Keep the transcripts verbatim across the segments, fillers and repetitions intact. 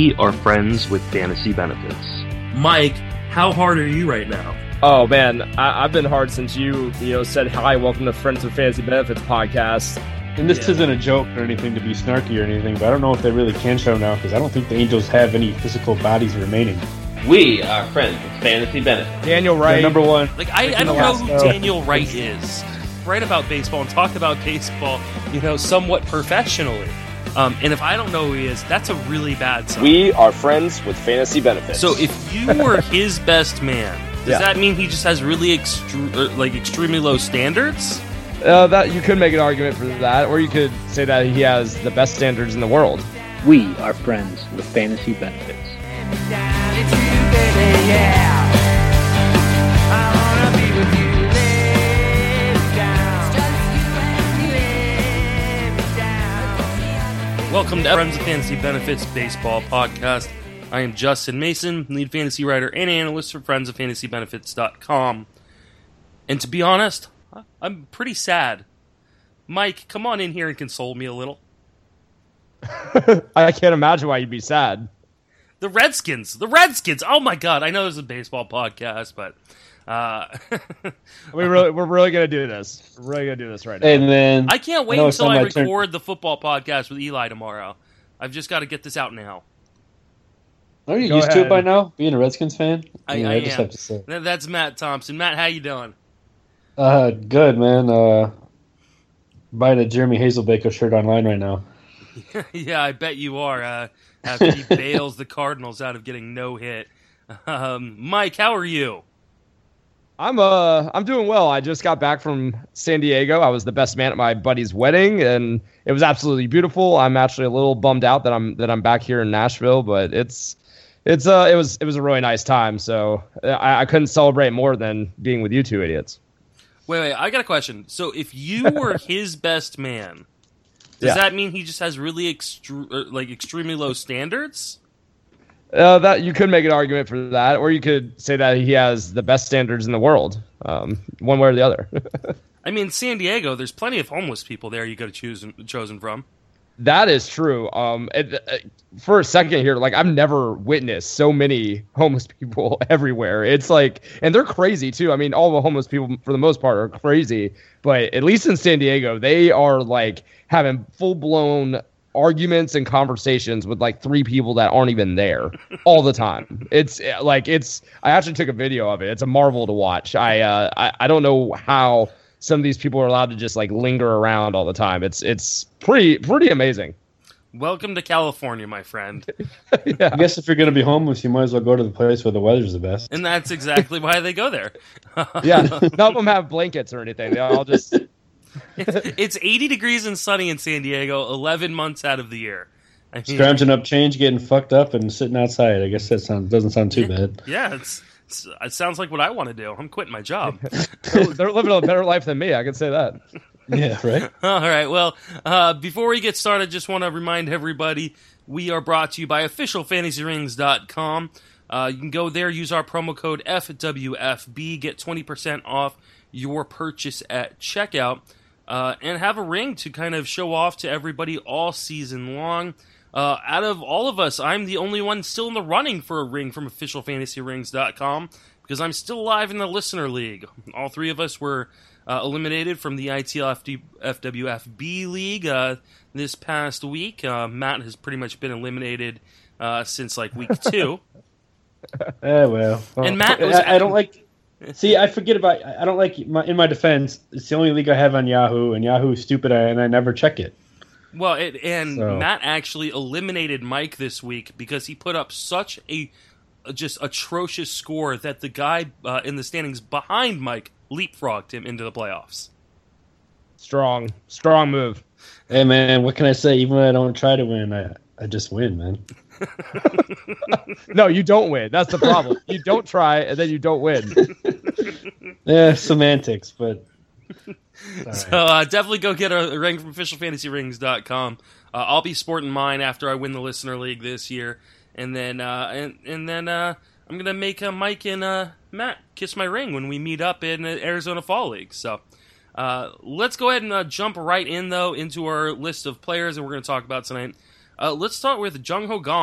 We are friends with fantasy benefits. Mike, how hard are you right now? Oh man, I- I've been hard since you, you know, said hi, welcome to Friends with Fantasy Benefits podcast. And this Yeah. isn't a joke or anything to be snarky or anything, but I don't know if they really can show now because I don't think the Angels have any physical bodies remaining. We are friends with fantasy benefits. Daniel They're Wright. number one. Like, I, I don't know who Daniel Wright is. Write about baseball and talk about baseball, you know, somewhat professionally. Um, and if I don't know who he is, that's a really bad sign. We are friends with fantasy benefits. So if you were his best man, does Yeah. that mean he just has really extre- er, like extremely low standards? Uh, that you could make an argument for that, or you could say that he has the best standards in the world. We are friends with fantasy benefits. Welcome to Friends of Fantasy Benefits Baseball Podcast. I am Justin Mason, lead fantasy writer and analyst for friends of fantasy benefits dot com. And to be honest, I'm pretty sad. Mike, come on in here and console me a little. I can't imagine why you'd be sad. The Redskins! The Redskins! Oh my god, I know this is a baseball podcast, but... Uh, We really, we're really gonna do this. We're really gonna do this right now. And then I can't wait know it's until not I my turn. record the football podcast with Eli tomorrow. I've just got to get this out now. Are you Go used to ahead. it by now? Being a Redskins fan? I, Yeah, I just am. have to say. Th- That's Matt Thompson. Matt, how you doing? Uh, good man. Uh, buying a Jeremy Hazelbaker shirt online right now. Yeah, I bet you are. Uh, after he bails the Cardinals out of getting no hit. Um, Mike, how are you? I'm uh I'm doing well. I just got back from San Diego. I was the best man at my buddy's wedding, and it was absolutely beautiful. I'm actually a little bummed out that I'm that I'm back here in Nashville, but it's it's uh it was it was a really nice time. So I, I couldn't celebrate more than being with you two idiots. Wait, wait, I got a question. So if you were his best man, does Yeah. that mean he just has really extru- er, like extremely low standards? Uh, that you could make an argument for that, or you could say that he has the best standards in the world. Um, one way or the other. I mean, San Diego, there's plenty of homeless people there you could have chosen chosen from. That is true. Um, it, uh, for a second here, like I've never witnessed so many homeless people everywhere. It's like, and they're crazy too. I mean, all the homeless people for the most part are crazy, but at least in San Diego, they are like having full blown arguments and conversations with like three people that aren't even there all the time. It's uh, like it's. I actually took a video of it. It's a marvel to watch. I uh, I, I don't know how some of these people are allowed to just like linger around all the time. It's it's pretty pretty amazing. Welcome to California, my friend. Yeah. I guess if you're going to be homeless, you might as well go to the place where the weather's the best. And that's exactly why they go there. Yeah, none of them have blankets or anything. They all just It's eighty degrees and sunny in San Diego eleven months out of the year. I mean, Scrounging up change, getting fucked up, and sitting outside. I guess that sounds doesn't sound too bad. yeah, it's, it's it sounds like what I want to do. I'm quitting my job. they're, they're living a better life than me. I can say that. Yeah, right? All right. Well, uh, before we get started, just want to remind everybody we are brought to you by official fantasy rings dot com. Uh, you can go there, use our promo code F W F B, get twenty percent off your purchase at checkout, uh, and have a ring to kind of show off to everybody all season long. Uh, out of all of us, I'm the only one still in the running for a ring from official fantasy rings dot com because I'm still alive in the listener league. All three of us were uh, eliminated from the I T L F W F B league uh, this past week. Uh, Matt has pretty much been eliminated uh, since like week two. Eh, well. well. And Matt was- I, I don't like. See, I forget about. I don't like. My, in my defense, it's the only league I have on Yahoo, and Yahoo's stupid, and I never check it. Well, it, and So- Matt actually eliminated Mike this week because he put up such a just atrocious score that the guy uh, in the standings behind Mike leapfrogged him into the playoffs. Strong, strong move. Hey, man, what can I say? Even when I don't try to win, I I just win, man. No, you don't win. That's the problem. You don't try, and then you don't win. Yeah, semantics, but. So uh, definitely go get a, a ring from official fantasy rings dot com. Uh, I'll be sporting mine after I win the listener league this year, and then uh, and and then uh, I'm gonna make uh, Mike and uh, Matt kiss my ring when we meet up in the Arizona Fall League. So uh, let's go ahead and uh, jump right in though into our list of players that we're gonna talk about tonight. Uh, let's start with Jung Ho Gong.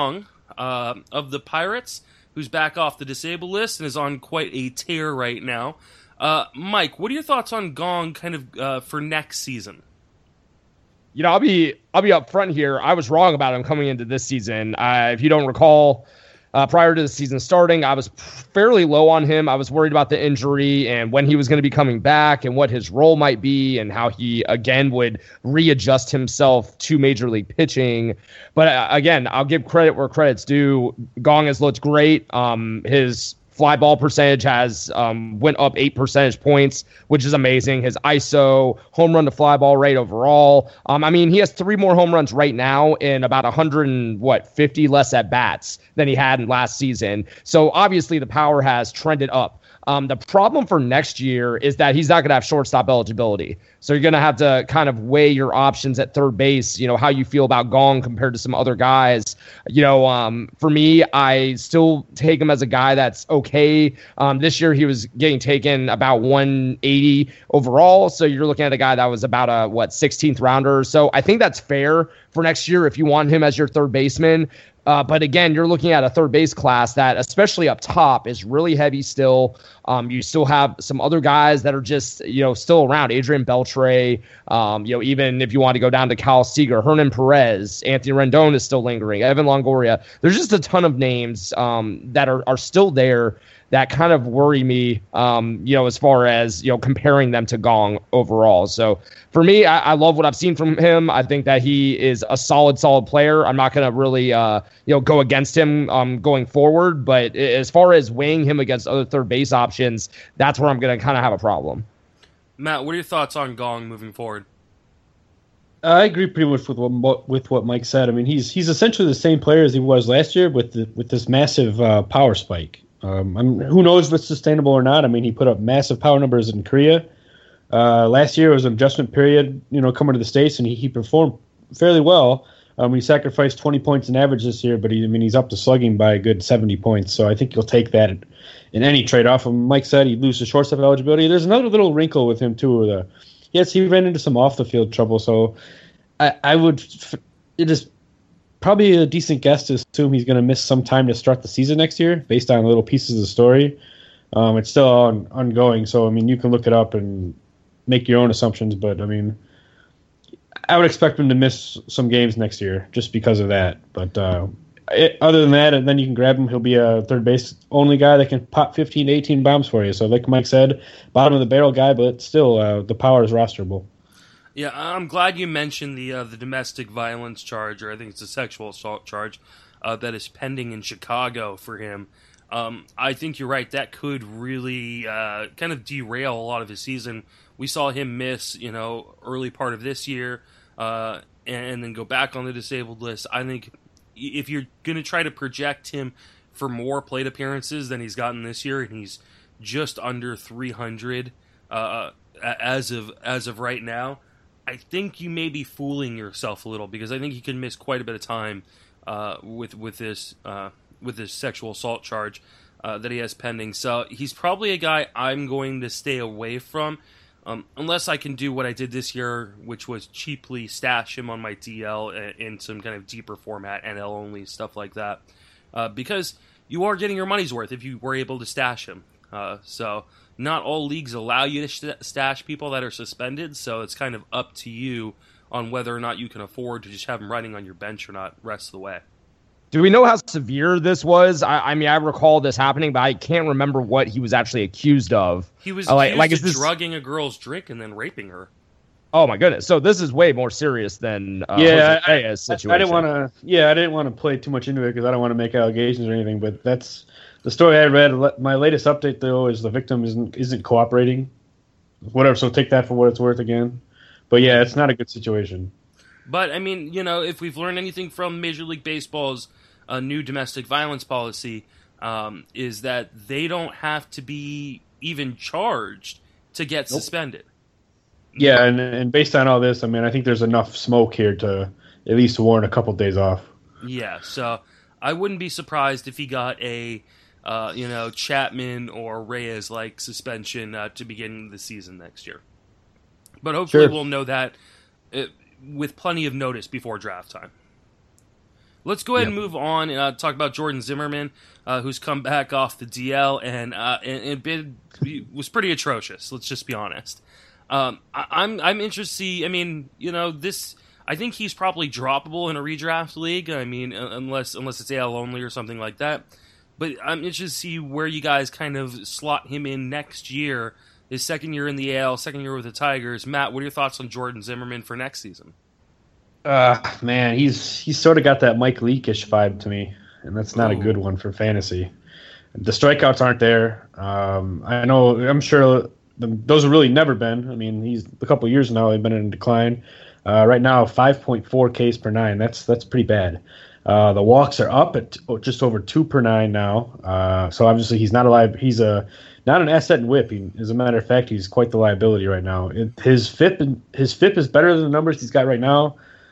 uh, of the Pirates, who's back off the disabled list and is on quite a tear right now. Uh, Mike, what are your thoughts on Gong kind of uh, for next season? You know, I'll be I'll be up front here. I was wrong about him coming into this season. Uh, if you don't recall, uh, prior to the season starting, I was fairly low on him. I was worried about the injury and when he was going to be coming back and what his role might be and how he, again, would readjust himself to Major League pitching. But uh, again, I'll give credit where credit's due. Gong has looked great. Um, his fly ball percentage has um, went up eight percentage points, which is amazing. His I S O, home run to fly ball rate overall. Um, I mean, he has three more home runs right now in about one hundred and what fifty less at bats than he had in last season. So obviously the power has trended up. Um, the problem for next year is that he's not going to have shortstop eligibility. So you're going to have to kind of weigh your options at third base, you know, how you feel about Gong compared to some other guys. You know, um, for me, I still take him as a guy that's okay. Um, this year he was getting taken about one eighty overall. So you're looking at a guy that was about a, what, sixteenth rounder. So I think that's fair for next year if you want him as your third baseman. Uh, but again, you're looking at a third base class that, especially up top, is really heavy still. Um, you still have some other guys that are just, you know, still around. Adrian Beltre, um, you know, even if you want to go down to Kyle Seager, Hernan Perez, Anthony Rendon is still lingering, Evan Longoria. There's just a ton of names um, that are, are still there that kind of worry me, um, you know, as far as, you know, comparing them to Gong overall. So for me, I, I love what I've seen from him. I think that he is a solid, solid player. I'm not going to really, uh, you know, go against him um, going forward. But as far as weighing him against other third base options, that's where I'm going to kind of have a problem. Matt, what are your thoughts on Gong moving forward? I agree pretty much with what with what Mike said. I mean, he's he's essentially the same player as he was last year with the, with this massive uh, power spike. Um, I mean, who knows if it's sustainable or not? I mean, he put up massive power numbers in Korea. Uh, last year was an adjustment period, you know, coming to the States, and he, he performed fairly well. Um, he sacrificed twenty points in average this year, but he, I mean, he's up to slugging by a good seventy points. So I think he'll take that in, in any trade-off. And Mike said he'd lose his shortstop eligibility. There's another little wrinkle with him, too. The, yes, he ran into some off-the-field trouble, so I, I would – it is probably a decent guess to assume he's going to miss some time to start the season next year based on little pieces of the story. Um, it's still on, ongoing, so, I mean, you can look it up and make your own assumptions, but, I mean – I would expect him to miss some games next year just because of that. But uh, it, other than that, and then you can grab him. He'll be a third base only guy that can pop fifteen to eighteen bombs for you. So like Mike said, bottom of the barrel guy, but still uh, the power is rosterable. Yeah, I'm glad you mentioned the uh, the domestic violence charge, or I think it's a sexual assault charge, uh, that is pending in Chicago for him. Um, I think you're right. That could really uh, kind of derail a lot of his season. We saw him miss, you know, early part of this year, uh, and, and then go back on the disabled list. I think if you're going to try to project him for more plate appearances than he's gotten this year, and he's just under three hundred uh, as of as of right now, I think you may be fooling yourself a little, because I think he could miss quite a bit of time uh, with with this uh, with this sexual assault charge uh, that he has pending. So he's probably a guy I'm going to stay away from. Um, unless I can do what I did this year, which was cheaply stash him on my D L in some kind of deeper format, N L only, stuff like that. Uh, because you are getting your money's worth if you were able to stash him. Uh, so not all leagues allow you to st- stash people that are suspended, so it's kind of up to you on whether or not you can afford to just have him running on your bench or not rest of the way. Do we know how severe this was? I, I mean, I recall this happening, but I can't remember what he was actually accused of. He was uh, like, accused like, of is this... drugging a girl's drink and then raping her. Oh my goodness! So this is way more serious than uh, yeah, Jose Reyes' situation. I, I didn't want to. Yeah, I didn't want to play too much into it because I don't want to make allegations or anything. But that's the story I read. My latest update though is the victim isn't isn't cooperating. Whatever. So take that for what it's worth again. But yeah, it's not a good situation. But I mean, you know, if we've learned anything from Major League Baseball's a new domestic violence policy, um, is that they don't have to be even charged to get nope. suspended. Yeah, and and based on all this, I mean, I think there's enough smoke here to at least warrant a couple days off. Yeah, so I wouldn't be surprised if he got a, uh, you know, Chapman or Reyes-like suspension uh, to begin the season next year. But hopefully sure. we'll know that uh, with plenty of notice before draft time. Let's go ahead Yep. and move on and uh, talk about Jordan Zimmermann, uh, who's come back off the D L and uh, and, and been, was pretty atrocious. Let's just be honest. Um, I, I'm I'm interested to see. I mean, you know, this. I think he's probably droppable in a redraft league. I mean, uh, unless unless it's A L only or something like that. But I'm interested to see where you guys kind of slot him in next year. His second year in the A L, second year with the Tigers. Matt, what are your thoughts on Jordan Zimmermann for next season? Uh, man, he's he's sort of got that Mike Leake-ish vibe to me, and that's not Ooh. a good one for fantasy. The strikeouts aren't there. Um, I know. I'm sure the, those have really never been. I mean, he's a couple of years now. They've been in decline. Uh, right now, five point four Ks per nine. That's that's pretty bad. Uh, the walks are up at oh, just over two per nine now. Uh, so obviously he's not a li- he's a not an asset in whip. He, as a matter of fact, he's quite the liability right now. It, his F I P his F I P is better than the numbers he's got right now.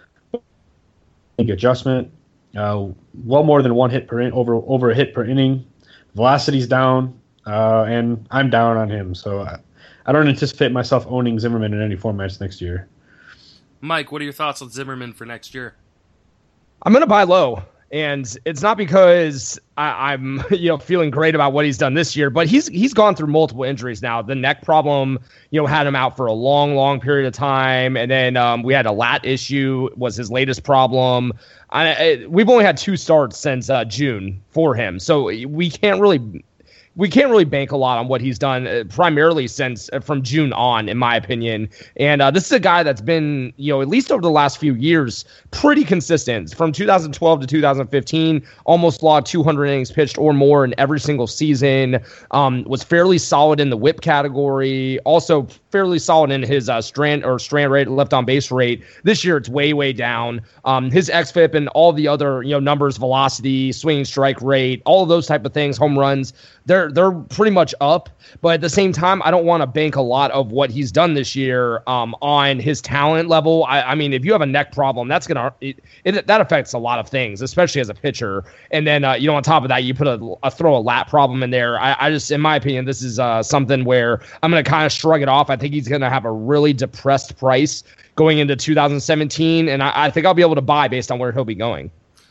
Big adjustment. Uh, well more than one hit per in, over over a hit per inning. Velocity's down, uh, and I'm down on him. So I, I don't anticipate myself owning Zimmermann in any formats next year. Mike, what are your thoughts on Zimmermann for next year? I'm going to buy low, and it's not because I, I'm, you know, feeling great about what he's done this year, but he's he's gone through multiple injuries now. The neck problem, you know, had him out for a long, long period of time, and then um, we had a lat issue was his latest problem. I, I, we've only had two starts since uh, June for him, so we can't really. We can't really bank a lot on what he's done, uh, primarily since uh, from June on, in my opinion. And uh, this is a guy that's been, you know, at least over the last few years, pretty consistent. From two thousand twelve to two thousand fifteen, almost logged two hundred innings pitched or more in every single season. Um, was fairly solid in the whip category. Also fairly solid in his uh, strand or strand rate, left on base rate. This year it's way, way down. Um, his X F I P and all the other, you know, numbers, velocity, swinging strike rate, all of those type of things, home runs, they're they're pretty much up, but at the same time, I don't want to bank a lot of what he's done this year um, on his talent level. I, I mean, if you have a neck problem, that's gonna it, it, that affects a lot of things, especially as a pitcher. And then uh, you know, on top of that, you put a, a throw a lat problem in there. I, I just, in my opinion, this is uh, something where I'm gonna kind of shrug it off. I think he's gonna have a really depressed price going into two thousand seventeen, and I, I think I'll be able to buy based on where he'll be going.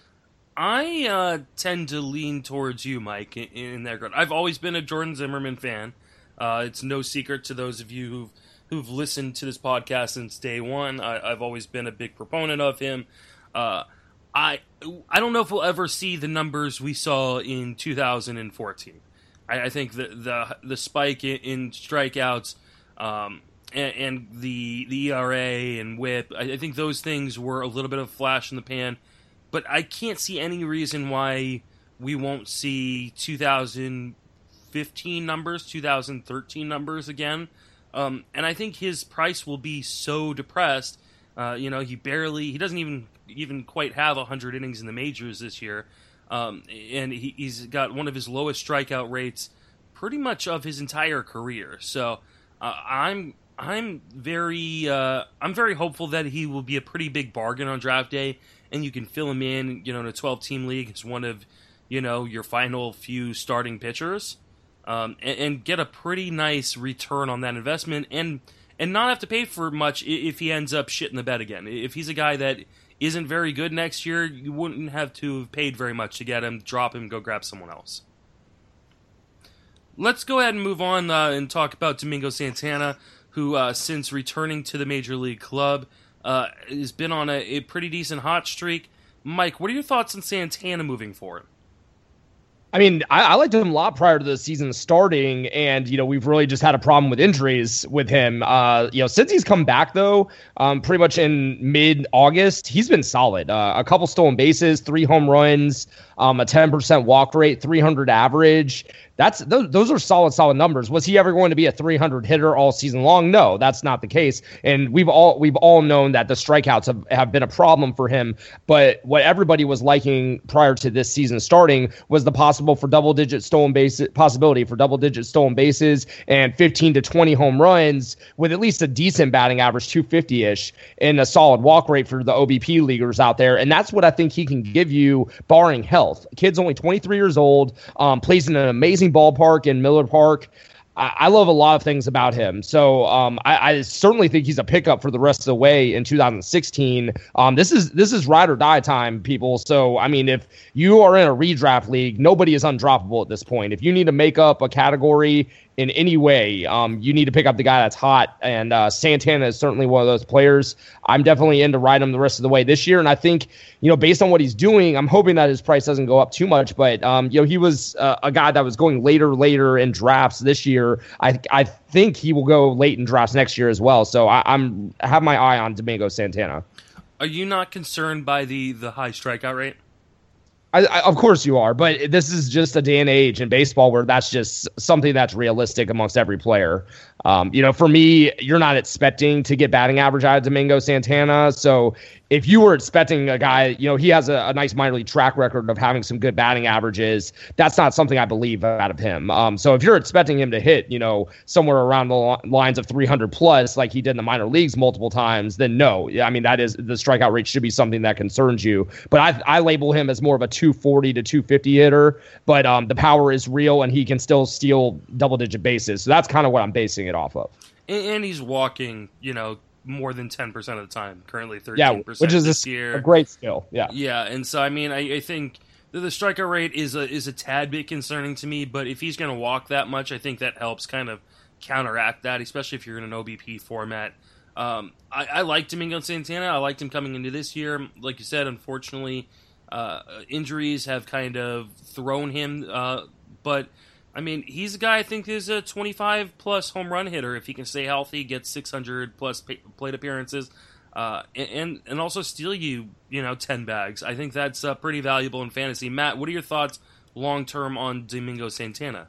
I uh, tend to lean towards you, Mike, in, in that regard. I've always been a Jordan Zimmermann fan. Uh, it's no secret to those of you who've, who've listened to this podcast since day one. I, I've always been a big proponent of him. Uh, I I don't know if we'll ever see the numbers we saw in two thousand fourteen. I, I think the, the the spike in, in strikeouts um, and, and the the E R A and whip, I, I think those things were a little bit of a flash in the pan. But I can't see any reason why we won't see two thousand fifteen numbers, two thousand thirteen numbers again. Um, and I think his price will be so depressed. Uh, you know, he barely, he doesn't even even quite have one hundred innings in the majors this year. Um, and he, he's got one of his lowest strikeout rates pretty much of his entire career. So uh, I'm I'm very uh, I'm very hopeful that he will be a pretty big bargain on draft day. And you can fill him in, you know, in a twelve-team league as one of, you know, your final few starting pitchers, um, and, and get a pretty nice return on that investment, and and not have to pay for much if he ends up shitting the bed again. If he's a guy that isn't very good next year, you wouldn't have to have paid very much to get him, drop him, go grab someone else. Let's go ahead and move on uh, and talk about Domingo Santana, who, uh, since returning to the Major League Club, Uh, has been on a, a pretty decent hot streak. Mike, what are your thoughts on Santana moving forward? I mean, I, I liked him a lot prior to the season starting, and, you know, we've really just had a problem with injuries with him. Uh, you know, since he's come back, though, um, pretty much in mid-August, he's been solid. Uh, a couple stolen bases, three home runs, um, a ten percent walk rate, three hundred average. That's those, those are solid, solid numbers. Was he ever going to be a three hundred hitter all season long? No, that's not the case. And we've all we've all known that the strikeouts have, have been a problem for him. But what everybody was liking prior to this season starting was the possible for double digit stolen bases possibility for double digit stolen bases and fifteen to twenty home runs with at least a decent batting average, two fifty ish, and a solid walk rate for the O B P leaguers out there. And that's what I think he can give you, barring health. Kid's only twenty-three years old, um, plays in an amazing ballpark in Miller Park. I, I love a lot of things about him. So um, I, I certainly think he's a pickup for the rest of the way in two thousand sixteen. Um, this is this is ride or die time, people. So I mean, if you are in a redraft league, nobody is undroppable at this point. If you need to make up a category in any way, um, you need to pick up the guy that's hot, and uh, Santana is certainly one of those players. I'm definitely in to ride him the rest of the way this year, and I think, you know, based on what he's doing, I'm hoping that his price doesn't go up too much, but, um, you know, he was uh, a guy that was going later, later in drafts this year. I I think he will go late in drafts next year as well, so I, I'm I have my eye on Domingo Santana. Are you not concerned by the, the high strikeout rate? I, I, of course you are, but this is just a day and age in baseball where that's just something that's realistic amongst every player. Um, you know, for me, you're not expecting to get batting average out of Domingo Santana. So if you were expecting a guy, you know, he has a, a nice minor league track record of having some good batting averages. That's not something I believe out of him. Um, so if you're expecting him to hit, you know, somewhere around the lines of three hundred plus, like he did in the minor leagues multiple times, then no. I mean, that is the strikeout rate should be something that concerns you. But I, I label him as more of a two forty to two fifty hitter. But um, the power is real, and he can still steal double digit bases. So that's kind of what I'm basing it off of. And, and he's walking, you know, more than ten percent of the time, currently thirteen percent yeah, which is this a, year. a great skill. Yeah. Yeah, and so, I mean, I, I think the, the strikeout rate is a, is a tad bit concerning to me, but if he's going to walk that much, I think that helps kind of counteract that, especially if you're in an O B P format. Um, I, I like Domingo Santana. I liked him coming into this year. Like you said, unfortunately, uh, injuries have kind of thrown him, uh, but I mean, he's a guy I think is a twenty-five plus home run hitter if he can stay healthy, get six hundred plus plate appearances, uh, and and also steal you, you know, ten bags. I think that's uh, pretty valuable in fantasy. Matt, what are your thoughts long term on Domingo Santana?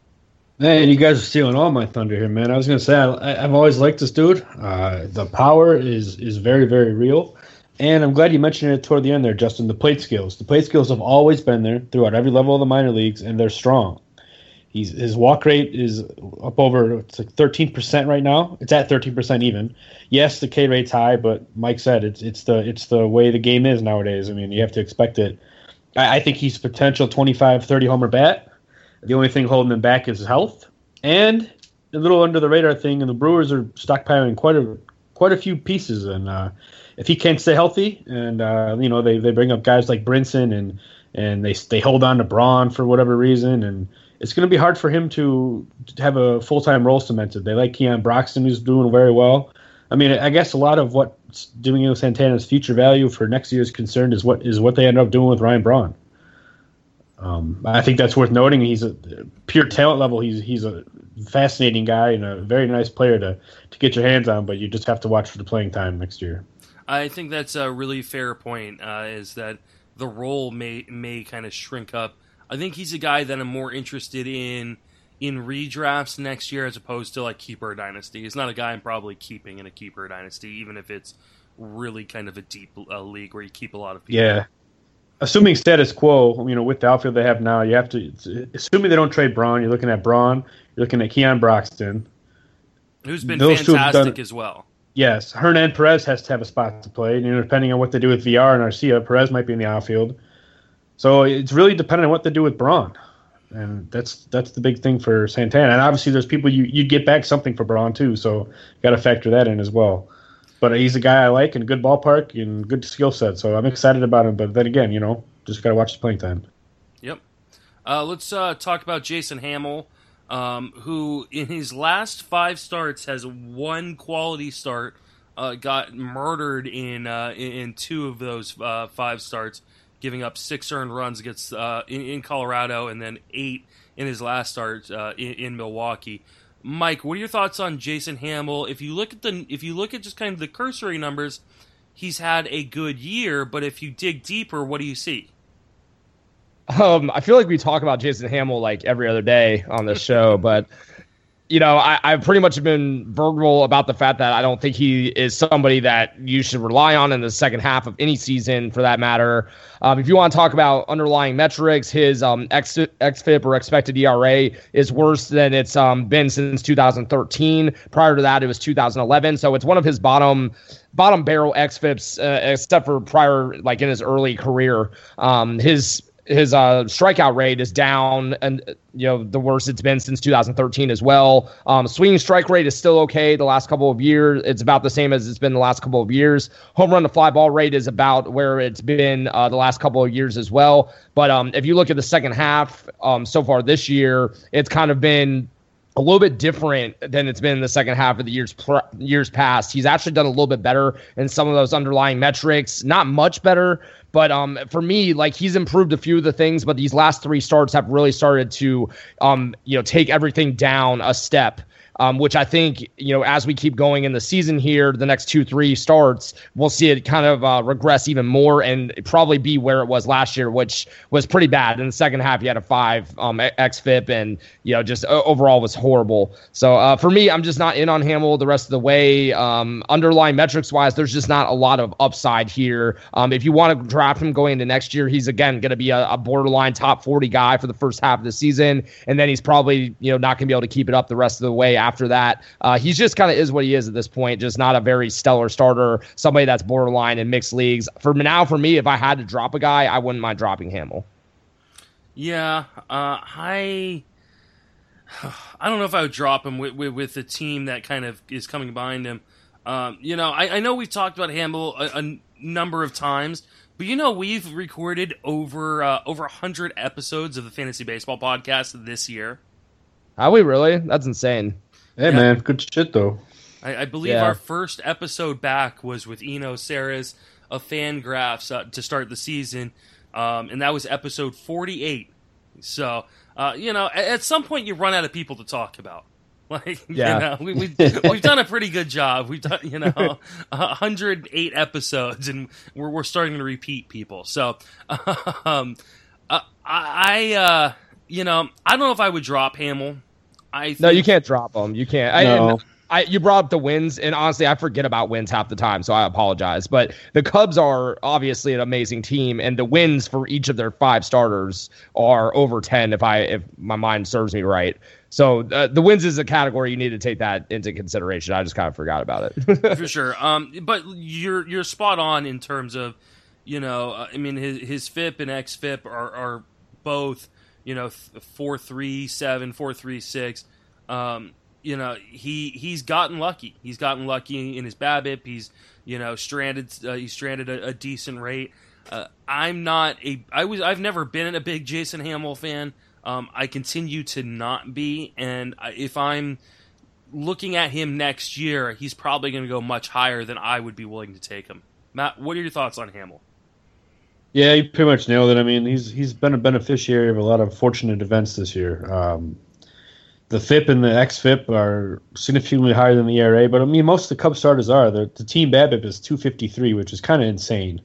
Man, you guys are stealing all my thunder here, man. I was gonna say I, I've always liked this dude. Uh, the power is is very very real, and I'm glad you mentioned it toward the end there, Justin. The plate skills, the plate skills have always been there throughout every level of the minor leagues, and they're strong. He's, his walk rate is up over it's like thirteen percent right now. It's at thirteen percent even. Yes, the K rate's high, but Mike said it's it's the it's the way the game is nowadays. I mean, you have to expect it. I, I think he's potential twenty-five, thirty homer bat. The only thing holding him back is his health. And a little under the radar thing, and the Brewers are stockpiling quite a quite a few pieces. And uh, if he can't stay healthy, and uh, you know they, they bring up guys like Brinson, and and they they hold on to Braun for whatever reason, and it's going to be hard for him to, to have a full-time role cemented. They like Keon Broxton, who's doing very well. I mean, I guess a lot of what Domingo Santana's future value for next year is concerned is what is what they end up doing with Ryan Braun. Um, I think that's worth noting. He's a pure talent level. He's he's a fascinating guy and a very nice player to, to get your hands on, but you just have to watch for the playing time next year. I think that's a really fair point, uh, is that the role may may kind of shrink up. I think he's a guy that I'm more interested in in redrafts next year as opposed to like keeper dynasty. He's not a guy I'm probably keeping in a keeper dynasty, even if it's really kind of a deep uh, league where you keep a lot of people. Yeah. Assuming status quo, you know, with the outfield they have now, you have to, assuming they don't trade Braun, you're looking at Braun, you're looking at Keon Broxton. Who's been Those fantastic done, as well. Yes. Hernan Perez has to have a spot to play. You know, depending on what they do with V R and Arcia, Perez might be in the outfield. So it's really dependent on what they do with Braun, and that's that's the big thing for Santana. And obviously, there's people you you get back something for Braun too, so got to factor that in as well. But he's a guy I like, and good ballpark and good skill set, so I'm excited about him. But then again, you know, just got to watch the playing time. Yep. Uh, let's uh, talk about Jason Hammel, um, who in his last five starts has one quality start, uh, got murdered in uh, in, in two of those uh, five starts, giving up six earned runs against uh, in, in Colorado, and then eight in his last start uh, in, in Milwaukee. Mike, what are your thoughts on Jason Hammel? If you look at the, if you look at just kind of the cursory numbers, he's had a good year. But if you dig deeper, what do you see? Um, I feel like we talk about Jason Hammel like every other day on this show, but. You know, I, I've pretty much been verbal about the fact that I don't think he is somebody that you should rely on in the second half of any season, for that matter. Um, if you want to talk about underlying metrics, his um, X, xFIP or expected E R A is worse than it's um, been since two thousand thirteen. Prior to that, it was two thousand eleven. So it's one of his bottom bottom barrel xFIPs, uh, except for prior, like in his early career. Um, his his uh, strikeout rate is down, and you know the worst it's been since two thousand thirteen as well. Um, swinging strike rate is still okay the last couple of years. It's about the same as it's been the last couple of years. Home run to fly ball rate is about where it's been uh, the last couple of years as well. But um, if you look at the second half um, so far this year, it's kind of been a little bit different than it's been in the second half of the years pr- years past. He's actually done a little bit better in some of those underlying metrics. Not much better, but um, for me, like he's improved a few of the things, but these last three starts have really started to, um, you know, take everything down a step. Um, which I think, you know, as we keep going in the season here, the next two, three starts, we'll see it kind of uh, regress even more and probably be where it was last year, which was pretty bad. In the second half, you had a five um, X F I P and, you know, just uh, overall was horrible. So uh, for me, I'm just not in on Hamill the rest of the way. Um, underlying metrics wise, there's just not a lot of upside here. Um, if you want to draft him going into next year, he's, again, going to be a, a borderline top forty guy for the first half of the season. And then he's probably, you know, not going to be able to keep it up the rest of the way after that. Uh, he's just kind of is what he is at this point, just not a very stellar starter, somebody that's borderline in mixed leagues. For now, for me, if I had to drop a guy, I wouldn't mind dropping Hamill. Yeah, uh, I I don't know if I would drop him with, with, with the team that kind of is coming behind him. Um, you know, I, I know we've talked about Hamill a, a number of times, but you know we've recorded over uh, over one hundred episodes of the Fantasy Baseball Podcast this year. Are we really? That's insane. Hey, yeah. Man, good shit, though. I, I believe yeah. our first episode back was with Eno Saras of Fangraphs uh, to start the season, um, and that was episode forty-eight. So, uh, you know, at, at some point you run out of people to talk about. Like, yeah. you know, we, we, we've done a pretty good job. We've done, you know, one hundred eight episodes, and we're we're starting to repeat people. So, um, uh, I, uh, you know, I don't know if I would drop Hamill. I think... No, you can't drop them. You can't. No. I, I, you brought up the wins, and honestly, I forget about wins half the time, so I apologize. But the Cubs are obviously an amazing team, and the wins for each of their five starters are over ten, if I if my mind serves me right. So uh, the wins is a category you need to take that into consideration. I just kind of forgot about it. For sure. Um, but you're you're spot on in terms of, you know, uh, I mean his his F I P and X F I P are are both, you know, four three seven, four three six. Um, you know, he he's gotten lucky. He's gotten lucky in his BABIP. He's, you know, stranded. Uh, he's stranded a, a decent rate. Uh, I'm not a. I was. I've never been a big Jason Hamill fan. Um, I continue to not be, and if I'm looking at him next year, he's probably going to go much higher than I would be willing to take him. Matt, what are your thoughts on Hamill? Yeah, you pretty much nailed it. I mean, he's he's been a beneficiary of a lot of fortunate events this year. Um, the F I P and the X F I P are significantly higher than the E R A, but I mean, most of the Cubs starters are. The, the team BABIP is two fifty-three, which is kind of insane.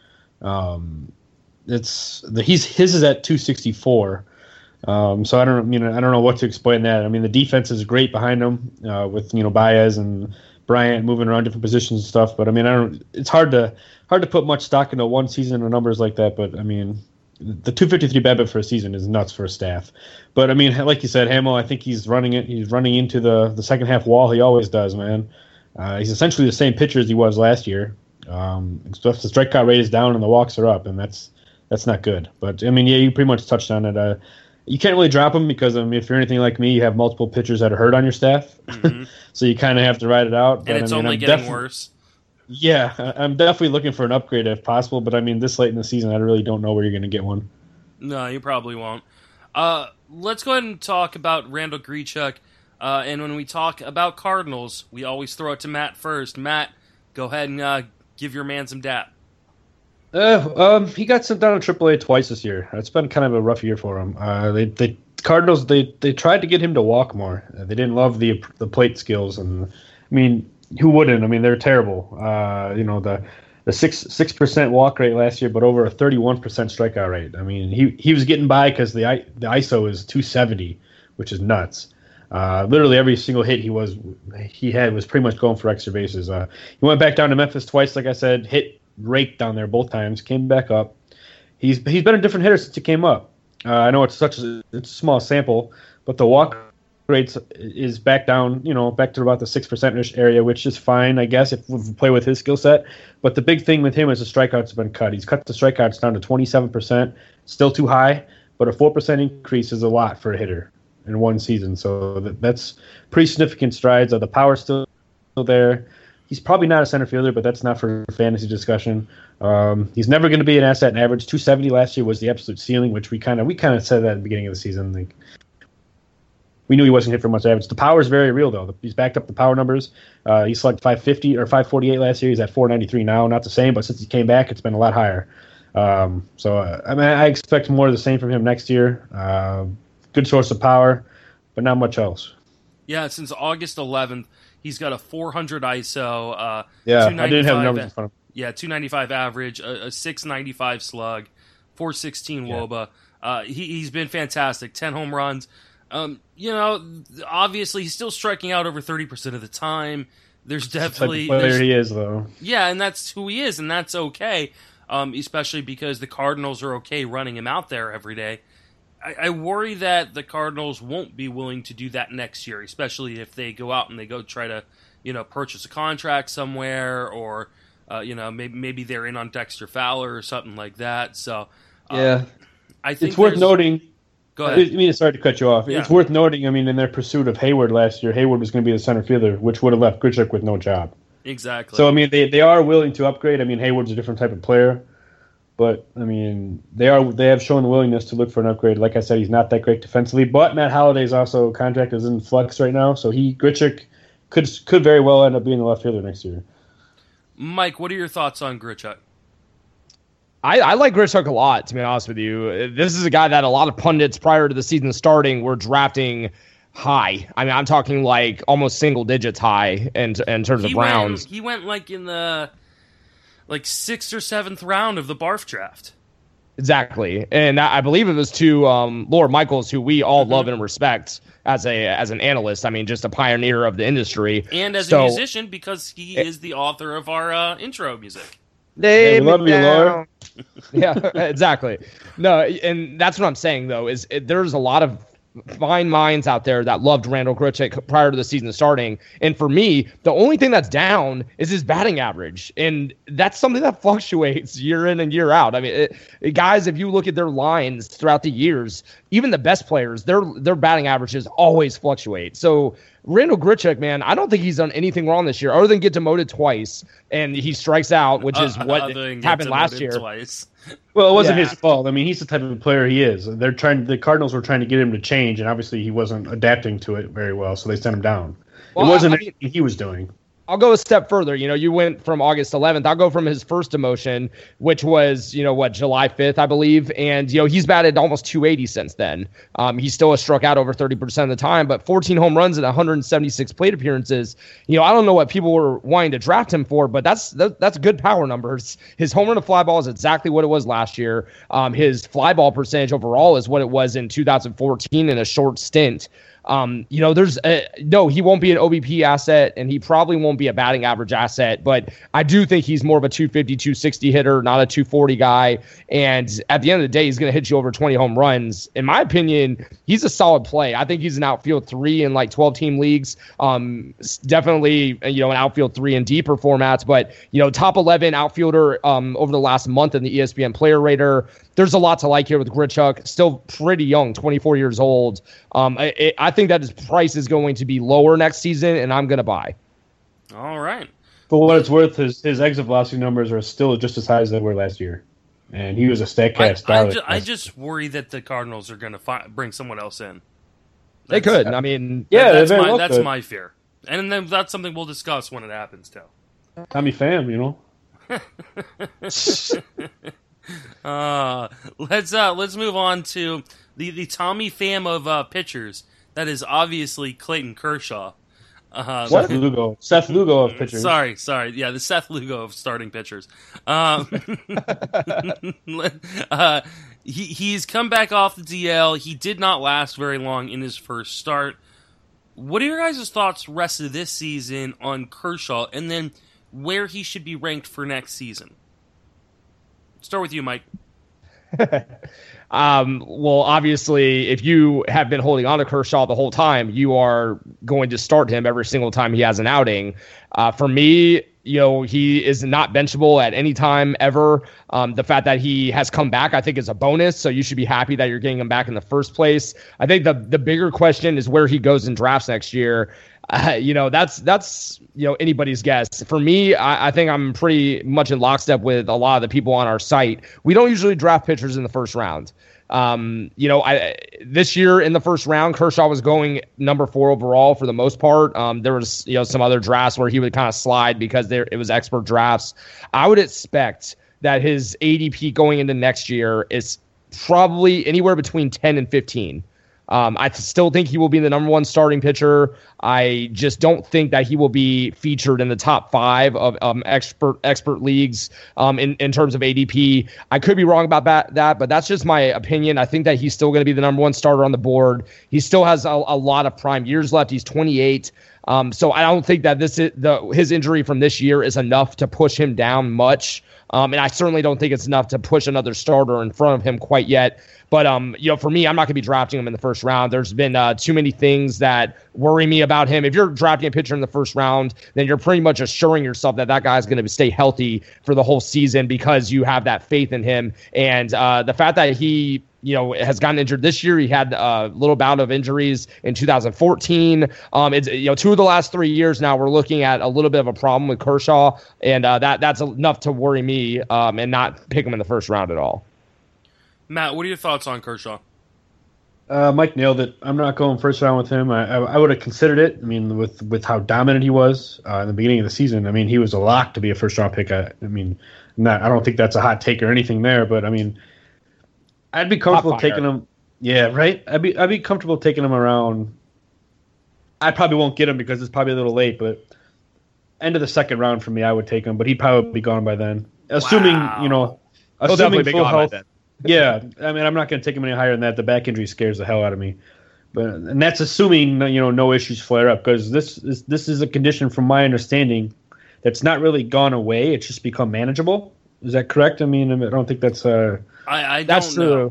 Um, it's the he's his is at two sixty-four. Um, so I don't, I mean, I don't know what to explain that. I mean, the defense is great behind him uh, with you know Baez and Bryant moving around different positions and stuff. But I mean, I don't. It's hard to hard to put much stock into one season or numbers like that. But I mean, the two fifty-three BABIP for a season is nuts for a staff. But I mean, like you said, Hamill, I think he's running it. He's running into the the second half wall. He always does, man. Uh, he's essentially the same pitcher as he was last year. Um, the strikeout rate is down and the walks are up, and that's that's not good. But I mean, yeah, you pretty much touched on it. Uh, You can't really drop him because I mean, if you're anything like me, you have multiple pitchers that are hurt on your staff, mm-hmm. so you kind of have to ride it out. But, and it's I mean, only I'm getting defi- worse. Yeah, I'm definitely looking for an upgrade if possible. But I mean, this late in the season, I really don't know where you're going to get one. No, you probably won't. Uh, let's go ahead and talk about Randall Grichuk. Uh, and when we talk about Cardinals, we always throw it to Matt first. Matt, go ahead and uh, give your man some dap. Uh, um, he got sent down to triple A twice this year. It's been kind of a rough year for him. Uh, they, they Cardinals they, they tried to get him to walk more. Uh, they didn't love the the plate skills, and I mean, who wouldn't? I mean, they're terrible. Uh, you know the the six six percent walk rate last year, but over a thirty one percent strikeout rate. I mean, he he was getting by because the I, the I S O is two seventy, which is nuts. Uh, literally every single hit he was he had was pretty much going for extra bases. Uh, he went back down to Memphis twice, like I said, hit raked down there both times, came back up. He's he's been a different hitter since he came up. Uh, I know it's such a, it's a small sample, but the walk rates is back down, you know, back to about the six percent-ish area, which is fine, I guess, if we play with his skill set. But the big thing with him is the strikeouts have been cut. He's cut the strikeouts down to twenty-seven percent, still too high, but a four percent increase is a lot for a hitter in one season. So that, that's pretty significant strides. Uh, the power's still there. He's probably not a center fielder, but that's not for fantasy discussion. Um, he's never going to be an asset and average. two seventy last year was the absolute ceiling, which we kind of we kind of said that at the beginning of the season. Like, we knew he wasn't hit for much average. The power is very real, though. He's backed up the power numbers. Uh, he slugged five fifty or five forty-eight last year. He's at four ninety-three now. Not the same, but since he came back, it's been a lot higher. Um, so, uh, I mean, I expect more of the same from him next year. Uh, good source of power, but not much else. Yeah, since August eleventh, he's got a four hundred I S O. Uh, yeah, I didn't have numbers in front of him. Yeah, two ninety-five average, a, a six ninety-five slug, four sixteen yeah. WOBA. Uh, he, he's been fantastic. ten home runs. Um, you know, obviously he's still striking out over thirty percent of the time. There's definitely... That's the player he is, though. Yeah, and that's who he is, and that's okay, um, especially because the Cardinals are okay running him out there every day. I, I worry that the Cardinals won't be willing to do that next year, especially if they go out and they go try to, you know, purchase a contract somewhere, or, uh, you know, maybe maybe they're in on Dexter Fowler or something like that. So, um, yeah, I think it's worth noting... Go ahead. I mean, sorry to cut you off. Yeah. It's worth noting, I mean, in their pursuit of Hayward last year, Hayward was going to be the center fielder, which would have left Grichuk with no job. Exactly. So, I mean, they, they are willing to upgrade. I mean, Hayward's a different type of player. But, I mean, they are they have shown the willingness to look for an upgrade. Like I said, he's not that great defensively. But Matt Holliday's also contract is in flux right now. So, he Grichuk could, could very well end up being the left fielder next year. Mike, what are your thoughts on Grichuk? I, I like Grichuk a lot, to be honest with you. This is a guy that a lot of pundits prior to the season starting were drafting high. I mean, I'm talking like almost single digits high in, in terms he of rounds. Went, he went like in the like sixth or seventh round of the barf draft. Exactly. And I believe it was to um, Lord Michaels, who we all mm-hmm. love and respect as a as an analyst. I mean, just a pioneer of the industry. And as so, a musician, because he it, is the author of our uh, intro music. They yeah, love you, Lord. Yeah, exactly. No, and that's what I'm saying, though, is it, there's a lot of fine minds out there that loved Randal Grichuk prior to the season starting. And for me, the only thing that's down is his batting average. And that's something that fluctuates year in and year out. I mean, it, it, guys, if you look at their lines throughout the years, even the best players, their their batting averages always fluctuate. So Randal Grichuk, man, I don't think he's done anything wrong this year other than get demoted twice, and he strikes out, which is uh, what happened last year. Twice. Well, it wasn't yeah. his fault. I mean, he's the type of player he is. They're trying. The Cardinals were trying to get him to change, and obviously he wasn't adapting to it very well, so they sent him down. Well, it wasn't I mean, anything he was doing. I'll go a step further. You know, you went from August eleventh. I'll go from his first demotion, which was, you know, what, July fifth, I believe. And, you know, he's batted almost two eighty since then. Um, he still has struck out over thirty percent of the time, but fourteen home runs and one hundred seventy-six plate appearances. You know, I don't know what people were wanting to draft him for, but that's that, that's good power numbers. His home run to fly ball is exactly what it was last year. Um, his fly ball percentage overall is what it was in two thousand fourteen in a short stint. Um, you know, there's a, no, he won't be an O B P asset, and he probably won't be a batting average asset, but I do think he's more of a two fifty, two sixty hitter, not a two forty guy. And at the end of the day, he's going to hit you over twenty home runs. In my opinion, he's a solid play. I think he's an outfield three in like twelve team leagues. Um, definitely, you know, an outfield three in deeper formats, but, you know, top eleven outfielder um, over the last month in the E S P N Player Rater. There's a lot to like here with Grichuk, still pretty young, twenty-four years old. Um, I, I think that his price is going to be lower next season, and I'm going to buy. All right. For what it's worth, his, his exit velocity numbers are still just as high as they were last year. And he was a StatCast I, I, ju- I just worry that the Cardinals are going to fi- bring someone else in. That's, they could. I mean, yeah, that, that's, my, well that's could. my fear. And then that's something we'll discuss when it happens, too. Tommy Pham, you know. Uh, let's uh, let's move on to the, the Tommy Pham of uh, pitchers. That is obviously Clayton Kershaw. Uh, Seth Lugo. Seth Lugo of pitchers. Sorry, sorry. Yeah, the Seth Lugo of starting pitchers. Um, uh, he he's come back off the D L. He did not last very long in his first start. What are your guys' thoughts rest of this season on Kershaw, and then where he should be ranked for next season? Start with you, Mike. um, well, obviously, if you have been holding on to Kershaw the whole time, you are going to start him every single time he has an outing. Uh, for me, you know, he is not benchable at any time ever. Um, the fact that he has come back, I think, is a bonus. So you should be happy that you're getting him back in the first place. I think the the bigger question is where he goes in drafts next year. Uh, you know, that's that's you know anybody's guess. For me, I, I think I'm pretty much in lockstep with a lot of the people on our site. We don't usually draft pitchers in the first round. Um, you know, I this year in the first round, Kershaw was going number four overall for the most part. Um, there was you know some other drafts where he would kind of slide because there it was expert drafts. I would expect that his A D P going into next year is probably anywhere between ten and fifteen. Um, I still think he will be the number one starting pitcher. I just don't think that he will be featured in the top five of um, expert expert leagues um, in, in terms of A D P. I could be wrong about that, that, but that's just my opinion. I think that he's still going to be the number one starter on the board. He still has a, a lot of prime years left. He's twenty-eight. Um, so I don't think that this is the his injury from this year is enough to push him down much. Um, and I certainly don't think it's enough to push another starter in front of him quite yet. But, um, you know, for me, I'm not going to be drafting him in the first round. There's been uh, too many things that worry me about him. If you're drafting a pitcher in the first round, then you're pretty much assuring yourself that that guy's going to stay healthy for the whole season because you have that faith in him. And uh, the fact that he, you know, has gotten injured this year, he had a little bout of injuries in two thousand fourteen. Um, it's, you know, two of the last three years now, we're looking at a little bit of a problem with Kershaw. And uh, that that's enough to worry me um, and not pick him in the first round at all. Matt, what are your thoughts on Kershaw? Uh, Mike nailed it. I'm not going first round with him. I, I, I would have considered it. I mean, with with how dominant he was uh, in the beginning of the season, I mean, he was a lock to be a first round pick. I, I mean, not. I don't think that's a hot take or anything there, but I mean, I'd be comfortable taking him. Yeah, right. I'd be I'd be comfortable taking him around. I probably won't get him because it's probably a little late, but end of the second round for me, I would take him. But he'd probably be gone by then, assuming wow. you know, He'll assuming be full gone health. by then. Yeah, I mean, I'm not going to take him any higher than that. The back injury scares the hell out of me, but and that's assuming you know no issues flare up because this is this is a condition, from my understanding, that's not really gone away. It's just become manageable. Is that correct? I mean, I don't think that's uh. I, I don't That's know. true.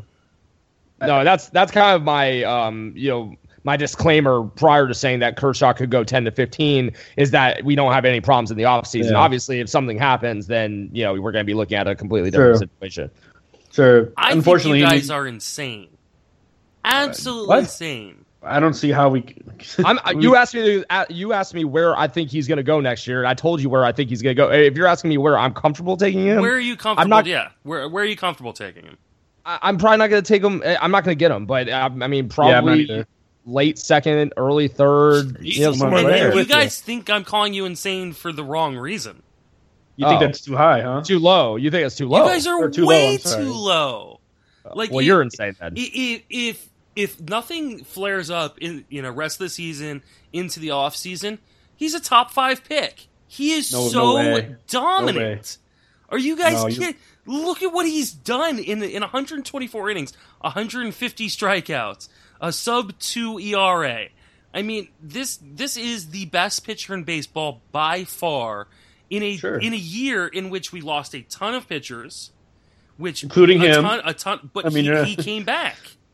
No, that's that's kind of my um you know my disclaimer prior to saying that Kershaw could go ten to fifteen is that we don't have any problems in the offseason. Yeah. Obviously, if something happens, then you know we're going to be looking at a completely different Sure. situation. Sure. I Unfortunately, think you guys are insane. Absolutely What? insane. I don't see how we. I'm, you asked me. To, uh, you asked me where I think he's going to go next year, and I told you where I think he's going to go. If you're asking me where I'm comfortable taking him, Where are you comfortable? I'm not- yeah. Where Where are you comfortable taking him? I, I'm probably not going to take him. I'm not going to get him, but uh, I mean, Yeah, I'm not probably either. late second, early third. You know, I'm somewhere right And- there. and you with you. guys think I'm calling you insane for the wrong reason. You think Oh. that's too high, huh? Too low. You think it's too low? You guys are Or too low, way I'm sorry. too low. Like, well, if- you're insane then. If if if nothing flares up in you know rest of the season into the off season, he's a top five pick. He is No- no so way. dominant. Are you guys No, you- kidding? Look at what he's done in in one hundred twenty-four innings, one hundred fifty strikeouts, a sub two E R A. I mean, this this is the best pitcher in baseball by far in a Sure. in a year in which we lost a ton of pitchers, which Including a him. ton, a ton. But I mean, he, yeah. he came back.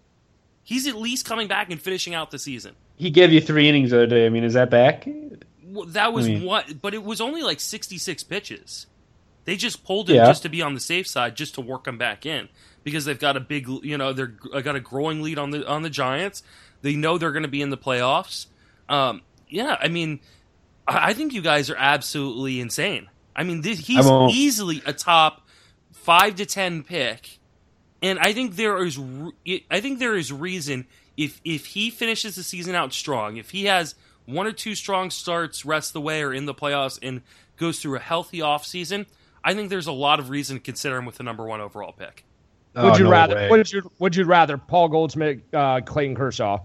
He's at least coming back and finishing out the season. He gave you three innings the other day. I mean, is that back? Well, that was I mean- what, but it was only like sixty-six pitches. They just pulled him Yeah. just to be on the safe side, just to work him back in because they've got a big, you know, they're uh, got a growing lead on the on the Giants. They know they're going to be in the playoffs. Um, yeah, I mean, I, I think you guys are absolutely insane. I mean, this, he's won't. easily a top five to ten pick, and I think there is, re- I think there is reason if if he finishes the season out strong, if he has one or two strong starts rest of the way or in the playoffs and goes through a healthy offseason, I think there's a lot of reason to consider him with the number one overall pick. Would Oh, you no rather? way. Would you Would you rather Paul Goldschmidt, uh, Clayton Kershaw?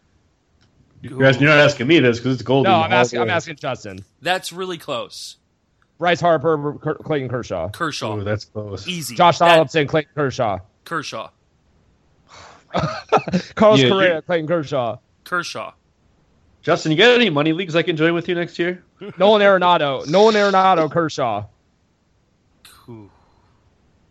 You're, asking, you're not asking me this because it's Goldie. No, I'm all asking. the I'm way. asking Justin. That's really close. Bryce Harper, Ker- Clayton Kershaw. Kershaw. Ooh, that's close. Easy. Josh That- Donaldson, Clayton Kershaw. Kershaw. Carlos Yeah, Correa, you're- Clayton Kershaw. Kershaw. Justin, you got any money leagues I can join with you next year? Nolan Arenado. Nolan Arenado, Kershaw. Ooh.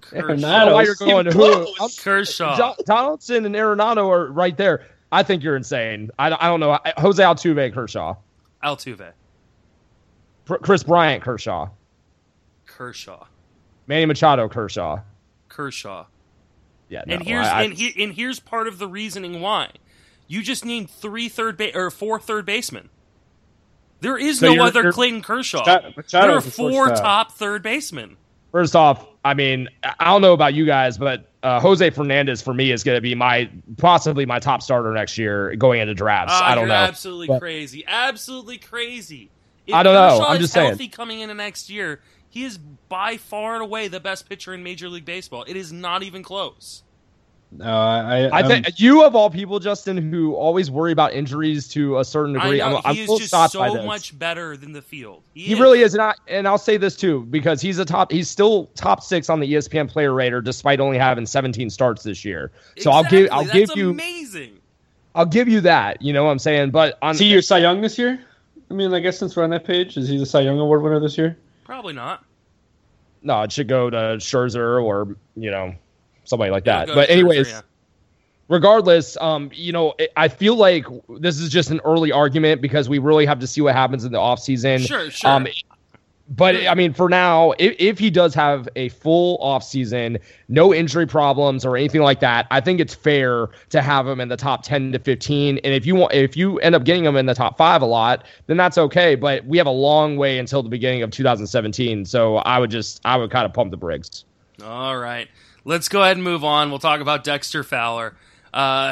Kershaw. Why you're going to who? Kershaw. Don- Donaldson and Arenado are right there. I think you're insane. I, I don't know. I, Jose Altuve, Kershaw. Altuve. Pr- Chris Bryant, Kershaw. Kershaw. Manny Machado, Kershaw. Kershaw. Yeah, no, and here's I, I, and, he, and here's part of the reasoning why. You just named three third ba- or four third basemen. There is So no you're- other you're- Clayton Kershaw. Machado- There Machado's are the four first, uh, top third basemen. First off, I mean, I don't know about you guys, but uh, Jose Fernandez for me is going to be my possibly my top starter next year going into drafts. Ah, I don't you're know. Absolutely But- crazy. Absolutely crazy. If I don't know. Kershaw I'm is just saying. healthy coming into next year, he is by far and away the best pitcher in Major League Baseball. It is not even close. No, I, I think you of all people, Justin, who always worry about injuries to a certain I degree. know, I'm, I'm he is full just shocked by so this. much better than the field. He, He is. really is not, and I'll say this too because he's a top. He's still top six on the E S P N Player Rater, despite only having seventeen starts this year. So I'll give, I'll Exactly. give That's you, amazing. I'll give you that. You know what I'm saying? But on is he your Cy Young this year? I mean, I guess since we're on that page, is he the Cy Young Award winner this year? Probably not. no, it should go to Scherzer or you know somebody like Yeah, that. go But to anyways. Scherzer, yeah. Regardless, um, you know, I feel like this is just an early argument because we really have to see what happens in the offseason. Sure, sure. Um, but, I mean, for now, if, if he does have a full offseason, no injury problems or anything like that, I think it's fair to have him in the top ten to fifteen. And if you want, if you end up getting him in the top five a lot, then that's okay. But we have a long way until the beginning of two thousand seventeen. So I would just, I would kind of pump the brakes. All right. Let's go ahead and move on. We'll talk about Dexter Fowler. Uh,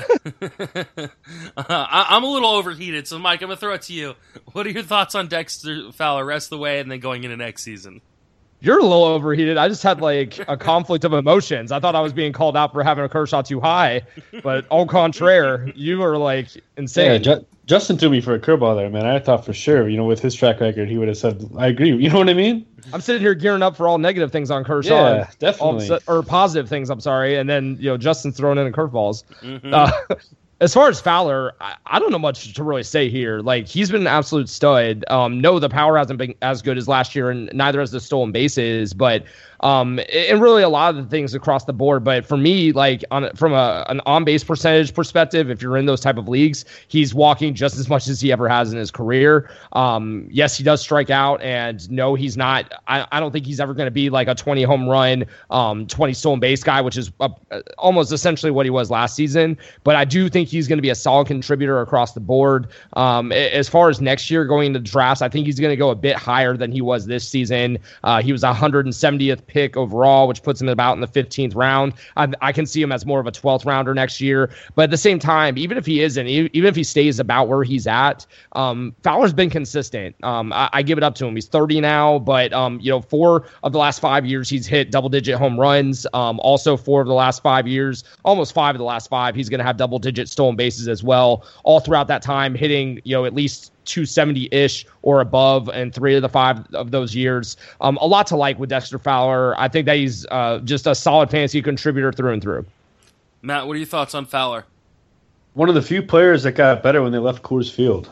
I, I'm a little overheated, so Mike, I'm going to throw it to you. What are your thoughts on Dexter Fowler rest of the way and then going into next season? You're a little overheated. I just had like a conflict of emotions. I thought I was being called out for having a Kershaw too high, but au contraire, you were like insane. Yeah, Ju- Justin threw me for a curveball there, man. I thought for sure, you know, with his track record, he would have said, I agree. You know what I mean? I'm sitting here gearing up for all negative things on Kershaw. Yeah, and definitely. all- or positive things, I'm sorry. And then, you know, Justin's throwing in the curveballs. Mm-hmm. Uh, as far as Fowler, I, I don't know much to really say here. Like, he's been an absolute stud. Um, no, the power hasn't been as good as last year, and neither has the stolen bases. But um, and really a lot of the things across the board. But for me, like on from a an on base percentage perspective, if you're in those type of leagues, he's walking just as much as he ever has in his career. Um, yes, he does strike out, and no, he's not. I, I don't think he's ever going to be like a twenty home run, um, twenty stolen base guy, which is uh, almost essentially what he was last season. But I do think he's going to be a solid contributor across the board. Um, as far as next year going into drafts, I think he's going to go a bit higher than he was this season. Uh, he was one hundred seventieth pick overall, which puts him about in the fifteenth round. I, I can see him as more of a twelfth rounder next year. But at the same time, even if he isn't, even if he stays about where he's at, um, Fowler's been consistent. Um, I, I give it up to him. He's thirty now, but um, you know, four of the last five years he's hit double-digit home runs. Um, also, four of the last five years, almost five of the last five, he's going to have double-digit stolen bases as well. All throughout that time, hitting you know at least two seventy-ish or above in three of the five of those years. Um, a lot to like with Dexter Fowler. I think that he's uh, just a solid fantasy contributor through and through. Matt, what are your thoughts on Fowler? One of the few players that got better when they left Coors Field.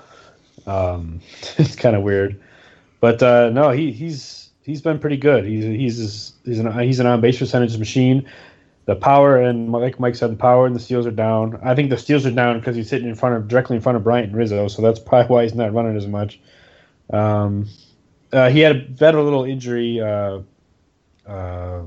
Um, it's kind of weird, but uh, no, he he's he's been pretty good. He's he's he's an he's an on base percentage machine. The power and like Mike said, the power and the steals are down. I think the steals are down because he's sitting in front of directly in front of Bryant and Rizzo, so that's probably why he's not running as much. Um, uh, he had a, had a little injury. Uh, uh,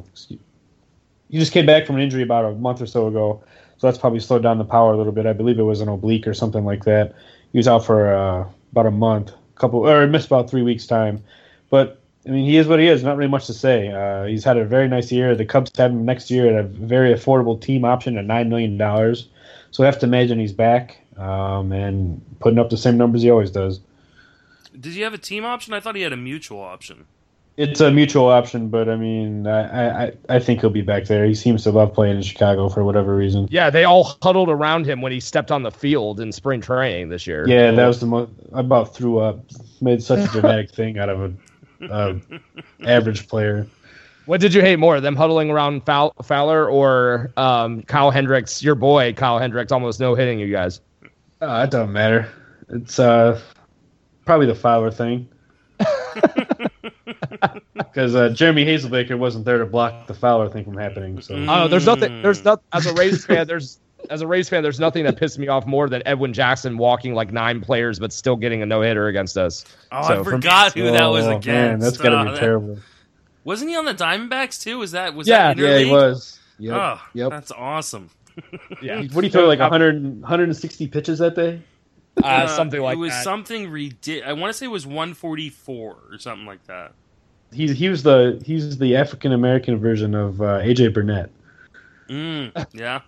he just came back from an injury about a month or so ago, so that's probably slowed down the power a little bit. I believe it was an oblique or something like that. He was out for uh, about a month, couple or missed about three weeks time, but. I mean, he is what he is. Not really much to say. Uh, he's had a very nice year. The Cubs have him next year at a very affordable team option at nine million dollars. So I have to imagine he's back um, and putting up the same numbers he always does. Did he have a team option? I thought he had a mutual option. It's a mutual option, but I mean, I, I, I think he'll be back there. He seems to love playing in Chicago for whatever reason. Yeah, they all huddled around him when he stepped on the field in spring training this year. Yeah, that was the most. I about threw up. Made such a dramatic thing out of a. Uh, average player. What did you hate more, them huddling around Fow- Fowler or um, Kyle Hendricks, your boy Kyle Hendricks, almost no hitting you guys? Uh, it doesn't matter. It's uh, probably the Fowler thing. because uh, Jeremy Hazelbaker wasn't there to block the Fowler thing from happening. So Oh, there's nothing. There's not as a Rays fan. There's as a Rays fan. There's nothing that pissed me off more than Edwin Jackson walking like nine players, but still getting a no hitter against us. Oh, So I for forgot me- who that was Oh, against. man, that's got to Oh, be that- terrible. Wasn't he on the Diamondbacks too? Was that was Yeah, that Yeah, he interleague? was. Yep. Oh, yep. that's awesome. Yeah, What do you throw like one hundred, one hundred sixty pitches that day? uh, Uh, something like it was that. something ridiculous. I want to say it was one forty-four or something like that. He he was the he's the African American version of uh, A J Burnett. Mm, yeah.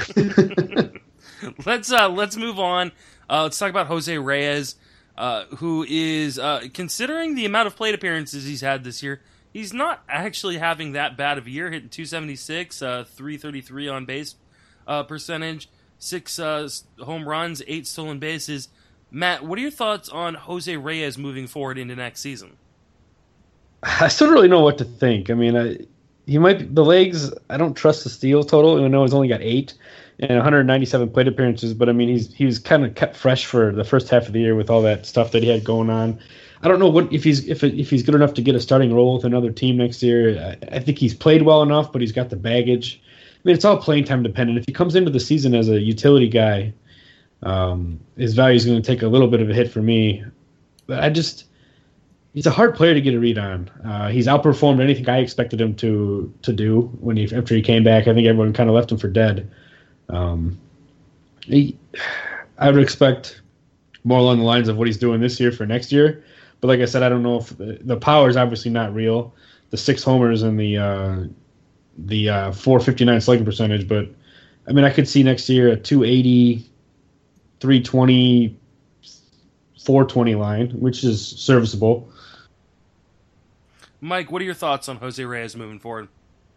let's uh, let's move on. Uh, let's talk about Jose Reyes, uh, who is uh, considering the amount of plate appearances he's had this year. He's not actually having that bad of a year, hitting two seventy-six, uh, three thirty-three on base uh, percentage, six uh, home runs, eight stolen bases. Matt, what are your thoughts on Jose Reyes moving forward into next season? I still don't really know what to think. I mean, I, he might be, the legs. I don't trust the steal total, even though he's only got eight and one hundred ninety-seven plate appearances. But I mean, he's he was kind of kept fresh for the first half of the year with all that stuff that he had going on. I don't know what if he's if if he's good enough to get a starting role with another team next year. I, I think he's played well enough, but he's got the baggage. I mean, it's all playing time dependent. If he comes into the season as a utility guy, um, his value is going to take a little bit of a hit for me. But I just. He's a hard player to get a read on. Uh, he's outperformed anything I expected him to to do when he after he came back. I think everyone kind of left him for dead. Um, he, I would expect more along the lines of what he's doing this year for next year. But like I said, I don't know if the, the power is obviously not real. The six homers and the uh, the uh, four fifty-nine slugging percentage. But I mean, I could see next year a two eighty, three twenty, four twenty line, which is serviceable. Mike, what are your thoughts on Jose Reyes moving forward?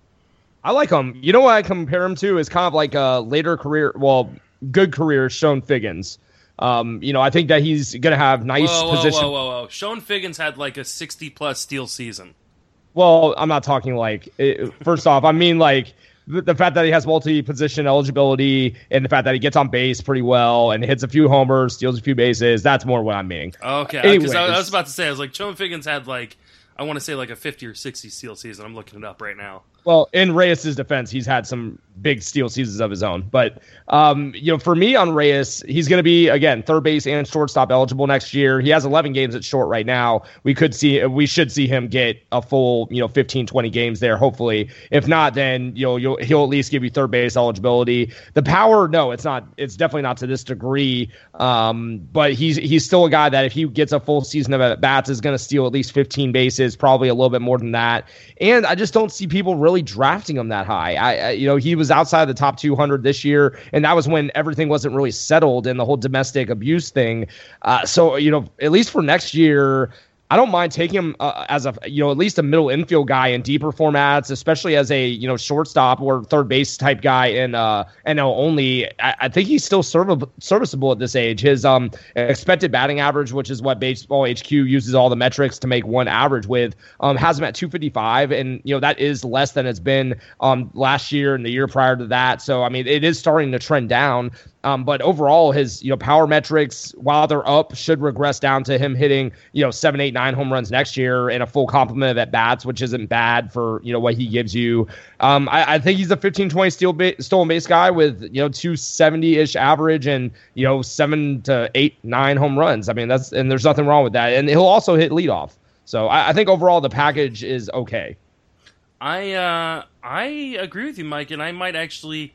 I like him. You know what I compare him to is kind of like a later career, well, good career, Sean Figgins. Um, you know, I think that he's going to have nice whoa, whoa, position. Whoa, whoa, whoa. Sean Figgins had like a sixty-plus steal season. Well, I'm not talking like, it, first off, I mean like the, the fact that he has multi-position eligibility and the fact that he gets on base pretty well and hits a few homers, steals a few bases. That's more what I'm meaning. Okay, because I, I was about to say, I was like, Sean Figgins had like, I want to say like a fifty or sixty steal season. I'm looking it up right now. Well, in Reyes' defense, he's had some big steal seasons of his own. But, um, you know, for me on Reyes, he's going to be, again, third base and shortstop eligible next year. He has eleven games at short right now. We could see, we should see him get a full, you know, fifteen, twenty games there, hopefully. If not, then, you know, you'll, he'll at least give you third base eligibility. The power, no, it's not, it's definitely not to this degree. Um, but he's, he's still a guy that if he gets a full season of at bats is going to steal at least fifteen bases, probably a little bit more than that. And I just don't see people really drafting him that high. I, I you know, he was outside the top two hundred this year, and that was when everything wasn't really settled in the whole domestic abuse thing. Uh, so, you know, at least for next year, I don't mind taking him uh, as a, you know, at least a middle infield guy in deeper formats, especially as a, you know, shortstop or third base type guy in uh, N L only. I, I think he's still serv- serviceable at this age. His um expected batting average, which is what Baseball H Q uses all the metrics to make one average with, um, has him at two fifty-five. And, you know, that is less than it's been um last year and the year prior to that. So, I mean, it is starting to trend down. Um, but overall, his, you know, power metrics, while they're up, should regress down to him hitting, you know, seven, eight, nine home runs next year and a full complement of at bats, which isn't bad for, you know, what he gives you. Um, I, I think he's a fifteen, twenty steal ba- stolen base guy with, you know, two seventy ish average and, you know, seven to eight, nine home runs. I mean, that's, and there's nothing wrong with that. And he'll also hit leadoff. So I, I think overall the package is okay. I, uh, I agree with you, Mike, and I might actually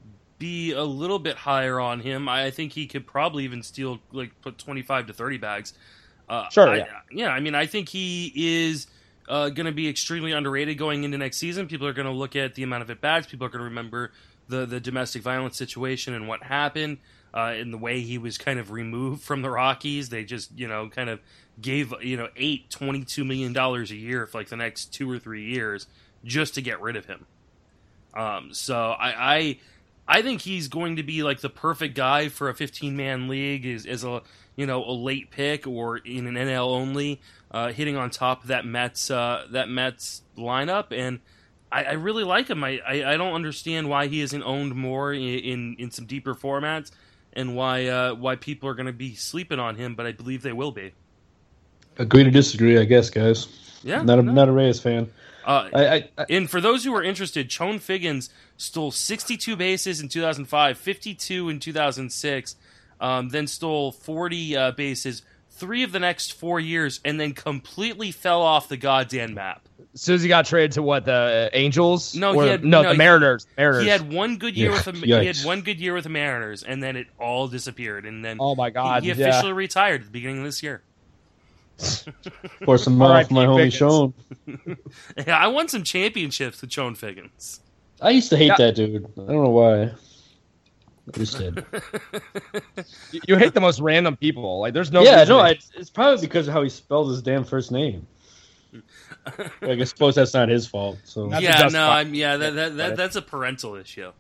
be a little bit higher on him. I think he could probably even steal, like, put twenty-five to thirty bags. Uh, Sure, I, yeah. Yeah, I mean, I think he is uh, going to be extremely underrated going into next season. People are going to look at the amount of at-bats. People are going to remember the, the domestic violence situation and what happened uh, and the way he was kind of removed from the Rockies. They just, you know, kind of gave, you know, eight, twenty-two million dollars a year for, like, the next two or three years just to get rid of him. Um, so I... I I think he's going to be like the perfect guy for a fifteen-man league as, as a, you know, a late pick or in an N L only, uh, hitting on top of that Mets uh, that Mets lineup, and I, I really like him. I, I, I don't understand why he isn't owned more in in, in some deeper formats, and why uh, why people are going to be sleeping on him, but I believe they will be. Agree to disagree, I guess, guys. Yeah, not a no. not a Reyes fan. Uh, I, I, I, and for those who are interested, Chone Figgins stole sixty-two bases in two thousand five, fifty-two in two thousand six, um, then stole forty uh, bases three of the next four years, and then completely fell off the goddamn map. As soon as he got traded to what, the Angels? No, or, he had no, no, the Mariners. Mariners. He had one good year Yeah, with the he had yikes. one good year with the Mariners, and then it all disappeared. And then Oh my God! he, he yeah. officially retired at the beginning of this year. pour some All right, off my Pete homie Figgins. Sean. Yeah, I won some championships with Chone Figgins. I used to hate Yeah. that dude. I don't know why. I just did. You, you hate the most random people. Like, there's no. yeah, reason no, to- it's, it's probably because of how he spelled his damn first name. Like, I suppose that's not his fault. So, Not to yeah, justify- no, I'm yeah, that, that, that that's a parental issue.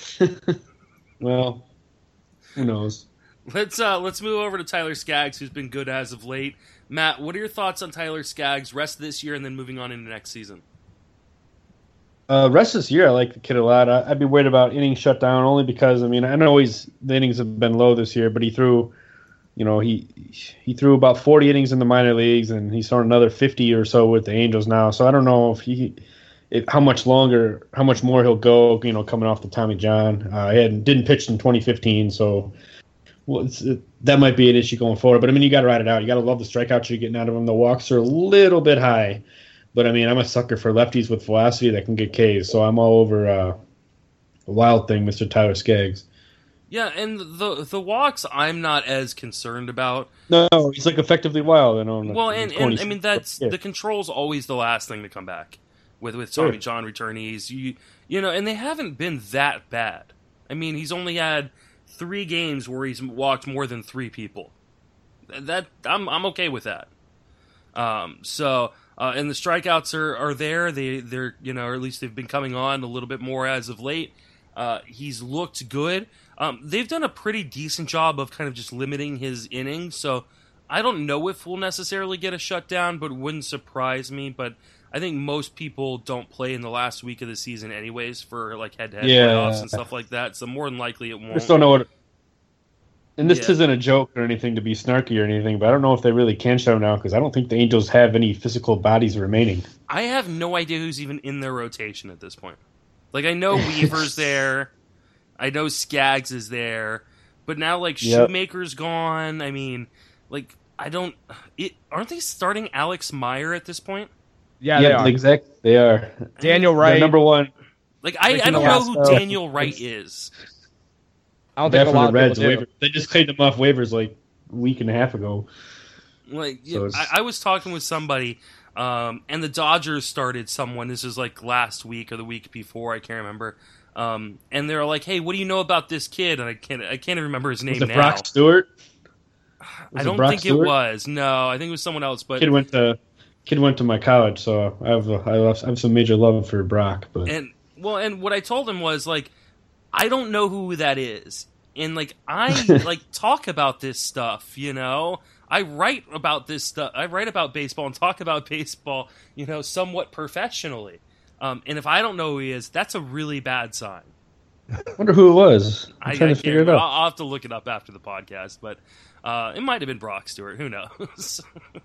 well, who knows? Let's uh let's move over to Tyler Skaggs, who's been good as of late. Matt, what are your thoughts on Tyler Skaggs rest of this year and then moving on into next season? Uh, rest of this year, I like the kid a lot. I, I'd be worried about innings shut down only because I mean I know he's the innings have been low this year, but he threw, you know, he he threw about forty innings in the minor leagues, and he's thrown another fifty or so with the Angels now. So I don't know if he, if, how much longer, how much more he'll go. You know, coming off the Tommy John, uh, he hadn't, didn't pitch in twenty fifteen, so. Well, it's, it, that might be an issue going forward. But, I mean, you got to ride it out. You got to love the strikeouts you're getting out of him. The walks are a little bit high. But, I mean, I'm a sucker for lefties with velocity that can get Ks. So I'm all over uh, the wild thing, Mister Tyler Skaggs. Yeah, and the the walks I'm not as concerned about. No, no, he's, like, effectively wild. You know, Well, and, He's corny. and I mean, that's Yeah. the control's always the last thing to come back with, with Tommy Sure. John returnees. You, you know, and they haven't been that bad. I mean, he's only had three games where he's walked more than three people. That I'm I'm okay with that. Um, so uh, and the strikeouts are, are there. They they're you know, or at least they've been coming on a little bit more as of late. Uh, he's looked good. Um, they've done a pretty decent job of kind of just limiting his innings. So I don't know if we'll necessarily get a shutdown, but it wouldn't surprise me. But I think most people don't play in the last week of the season anyways for like head-to-head Yeah. playoffs and stuff like that. So more than likely it I won't. just don't know what. And this Yeah. isn't a joke or anything to be snarky or anything, but I don't know if they really can shut him down because I don't think the Angels have any physical bodies remaining. I have no idea who's even in their rotation at this point. Like, I know Weaver's there. I know Skaggs is there. But now, like, Yep. Shoemaker's gone. I mean, like, I don't... It, aren't they starting Alex Meyer at this point? Yeah, they are. exactly. They are. Daniel They're Wright. number one. Like, I, I don't know who Velasco. Daniel Wright is. I don't They're think a from lot the of Reds. people do. Waiver. They just claimed him off waivers like a week and a half ago. Like, So yeah, it's- I, I was talking with somebody, um, and the Dodgers started someone. This is like last week or the week before. I can't remember. Um, and they're like, "Hey, what do you know about this kid?" And I can't, I can't even remember his name Was it now. Brock Stewart? I Was it don't Brock think Stewart? it was. No, I think it was someone else. But Kid went to kid went to my college, so I have a, I have I have some major love for Brock. But and well, and what I told him was like, I don't know who that is, and like I like talk about this stuff, you know. I write about this stuff. I write about baseball and talk about baseball, you know, somewhat professionally. Um, and if I don't know who he is, that's a really bad sign. I wonder who it was. I'm I, trying I to figure can't. it I'll, out. I'll have to look it up after the podcast, but uh, it might have been Brock Stewart. Who knows?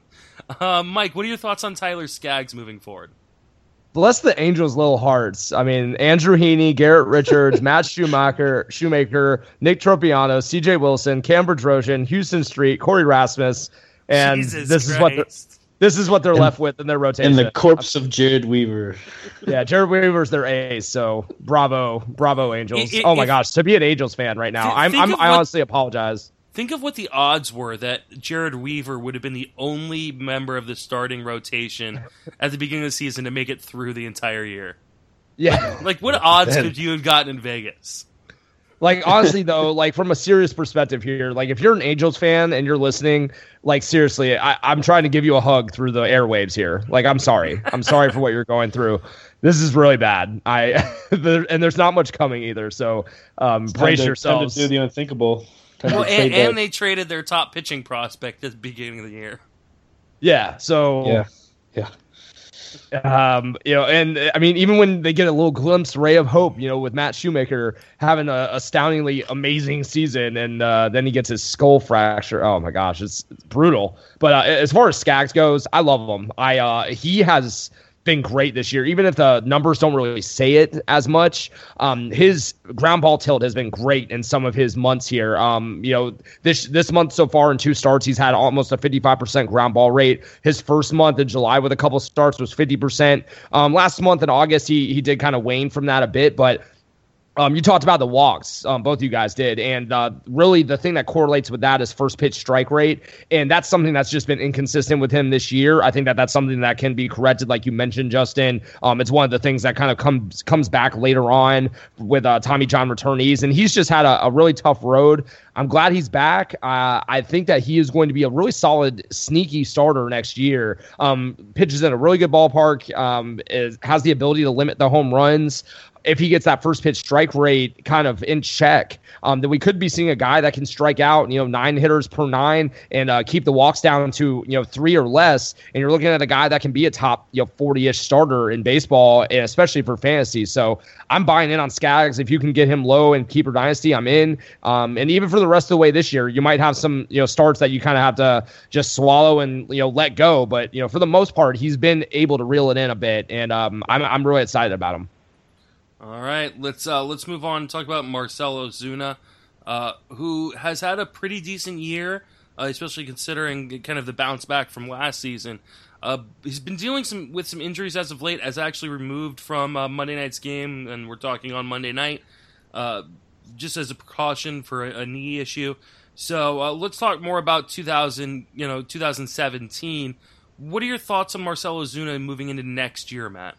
uh, Mike, what are your thoughts on Tyler Skaggs moving forward? Bless the Angels' little hearts. I mean, Andrew Heaney, Garrett Richards, Matt Schumacher, Shoemaker, Nick Tropiano, C J Wilson, Cam Bedrosian, Houston Street, Corey Rasmus, and Jesus this is what they're, Christ. this is what they're And- left with in their rotation. And the corpse of Jared Weaver. Yeah, Jared Weaver's their ace, so bravo, bravo, Angels. I- I- oh my if- gosh, to be an Angels fan right now, Th- I'm, think I'm of I what- honestly apologize. Think of what the odds were that Jared Weaver would have been the only member of the starting rotation at the beginning of the season to make it through the entire year. Yeah, Like, what odds Man. could you have gotten in Vegas? like honestly though, like from a serious perspective here, like if you're an Angels fan and you're listening, like seriously, I, I'm trying to give you a hug through the airwaves here. Like I'm sorry, I'm sorry for what you're going through. This is really bad. I there, and there's not much coming either. So um, Time brace to- yourselves. Time to do the unthinkable. Time Well, to and, trade and back. they traded their top pitching prospect at the beginning of the year. Yeah. So Yeah. Yeah. Um, you know, and I mean, even when they get a little glimpse, ray of hope, you know, with Matt Shoemaker having a astoundingly amazing season, and uh, then he gets his skull fracture. Oh my gosh, it's, it's brutal. But uh, as far as Skaggs goes, I love him. I uh, he has been great this year, even if the numbers don't really say it as much. Um, his ground ball tilt has been great in some of his months here. Um, you know, this this month so far in two starts, he's had almost a fifty-five percent ground ball rate. His first month in July with a couple starts was fifty percent. Um, last month in August, he he did kind of wane from that a bit, but Um, you talked about the walks, um, both you guys did, and uh, really the thing that correlates with that is first pitch strike rate, and that's something that's just been inconsistent with him this year. I think that that's something that can be corrected, like you mentioned, Justin. Um, it's one of the things that kind of comes comes back later on with uh, Tommy John returnees, and he's just had a, a really tough road. I'm glad he's back. Uh, I think that he is going to be a really solid, sneaky starter next year. Um, pitches in a really good ballpark, um, is, has the ability to limit the home runs. If he gets that first pitch strike rate kind of in check, um, then we could be seeing a guy that can strike out, you know, nine hitters per nine and uh, keep the walks down to, you know, three or less. And you're looking at a guy that can be a top, you know, forty-ish starter in baseball, and especially for fantasy. So I'm buying in on Skaggs. If you can get him low in Keeper Dynasty, I'm in. Um, and even for the rest of the way this year, you might have some, you know, starts that you kind of have to just swallow and, you know, let go. But, you know, for the most part, he's been able to reel it in a bit. And um, I'm, I'm really excited about him. All right, let's uh, let's move on and talk about Marcell Ozuna, uh, who has had a pretty decent year, uh, especially considering kind of the bounce back from last season. Uh, he's been dealing some with some injuries as of late, as actually removed from uh, Monday night's game, and we're talking on Monday night, uh, just as a precaution for a, a knee issue. So uh, let's talk more about two thousand, you know, two thousand seventeen. What are your thoughts on Marcell Ozuna moving into next year, Matt?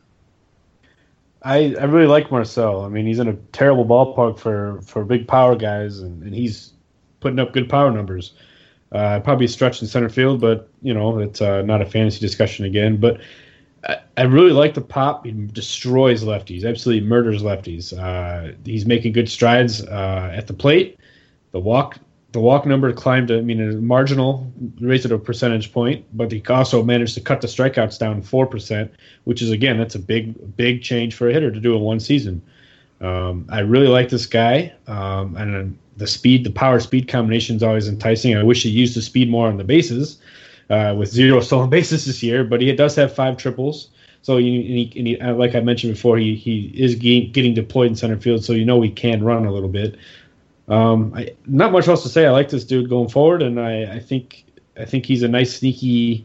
I, I really like Marcell. I mean, he's in a terrible ballpark for, for big power guys, and, and he's putting up good power numbers. Uh, probably stretched in center field, but, you know, it's uh, not a fantasy discussion again. But I, I really like the pop. He destroys lefties, absolutely murders lefties. Uh, he's making good strides uh, at the plate. The walk the walk number climbed, I mean, a marginal, raised it a percentage point, but he also managed to cut the strikeouts down four percent, which is, again, that's a big, big change for a hitter to do in one season. Um, I really like this guy, um, and the speed, the power speed combination is always enticing. I wish he used the speed more on the bases uh, with zero stolen bases this year, but he does have five triples. So, you, and he, and he, like I mentioned before, he, he is getting deployed in center field, so you know he can run a little bit. Um, I, not much else to say. I like this dude going forward, and I, I think I think he's a nice, sneaky.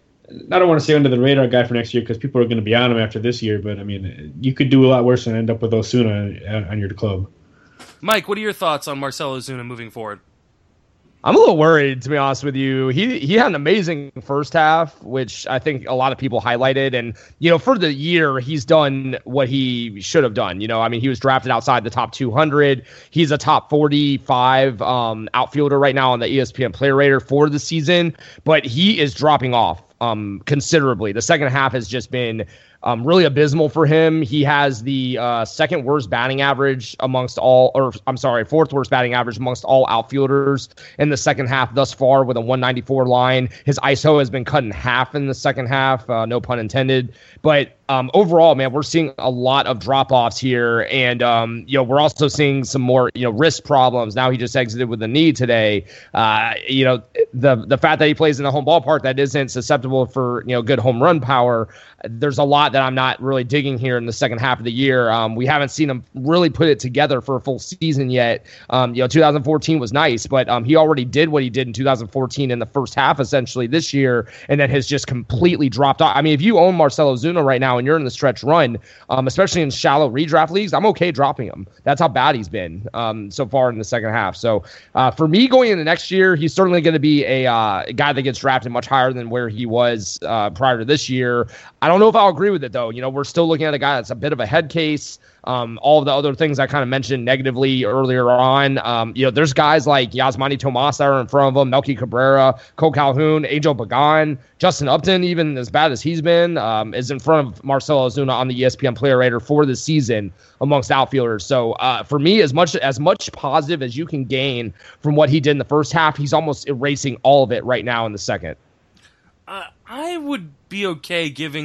I don't want to say under the radar guy for next year because people are going to be on him after this year. But I mean, you could do a lot worse than end up with Ozuna on your club. Mike, what are your thoughts on Marcell Ozuna moving forward? I'm a little worried, to be honest with you. He he had an amazing first half, which I think a lot of people highlighted. And, you know, for the year, he's done what he should have done. You know, I mean, he was drafted outside the top two hundred. He's a top forty-five um, outfielder right now on the E S P N Player Rater for the season. But he is dropping off um, considerably. The second half has just been Um, really abysmal for him. He has the uh, second worst batting average amongst all, or I'm sorry, fourth worst batting average amongst all outfielders in the second half thus far with a one ninety-four line. His I S O has been cut in half in the second half, uh, no pun intended. But um, overall, man, we're seeing a lot of drop-offs here, and um, you know, we're also seeing some more, you know, wrist problems. Now he just exited with a knee today. Uh, you know, the the fact that he plays in a home ballpark that isn't susceptible for, you know, good home run power. There's a lot that I'm not really digging here in the second half of the year. Um, we haven't seen him really put it together for a full season yet. Um, you know, two thousand fourteen was nice, but um, he already did what he did in two thousand fourteen in the first half, essentially this year, and then has just completely dropped off. I mean, if you own Marcell Ozuna right now and you're in the stretch run, um, especially in shallow redraft leagues, I'm okay dropping him. That's how bad he's been um, so far in the second half. So uh, for me going into next year, he's certainly going to be a, uh, a guy that gets drafted much higher than where he was uh, prior to this year. I don't know if I'll agree with it, though. You know, we're still looking at a guy that's a bit of a head case. Um, all of the other things I kind of mentioned negatively earlier on. Um, you know, there's guys like Yasmani Tomas that are in front of him, Melky Cabrera, Cole Calhoun, Angel Pagan, Justin Upton, even as bad as he's been, um, is in front of Marcell Ozuna on the E S P N Player Rater for the season amongst outfielders. So uh, for me, as much as much positive as you can gain from what he did in the first half, he's almost erasing all of it right now in the second. Uh, I would be okay giving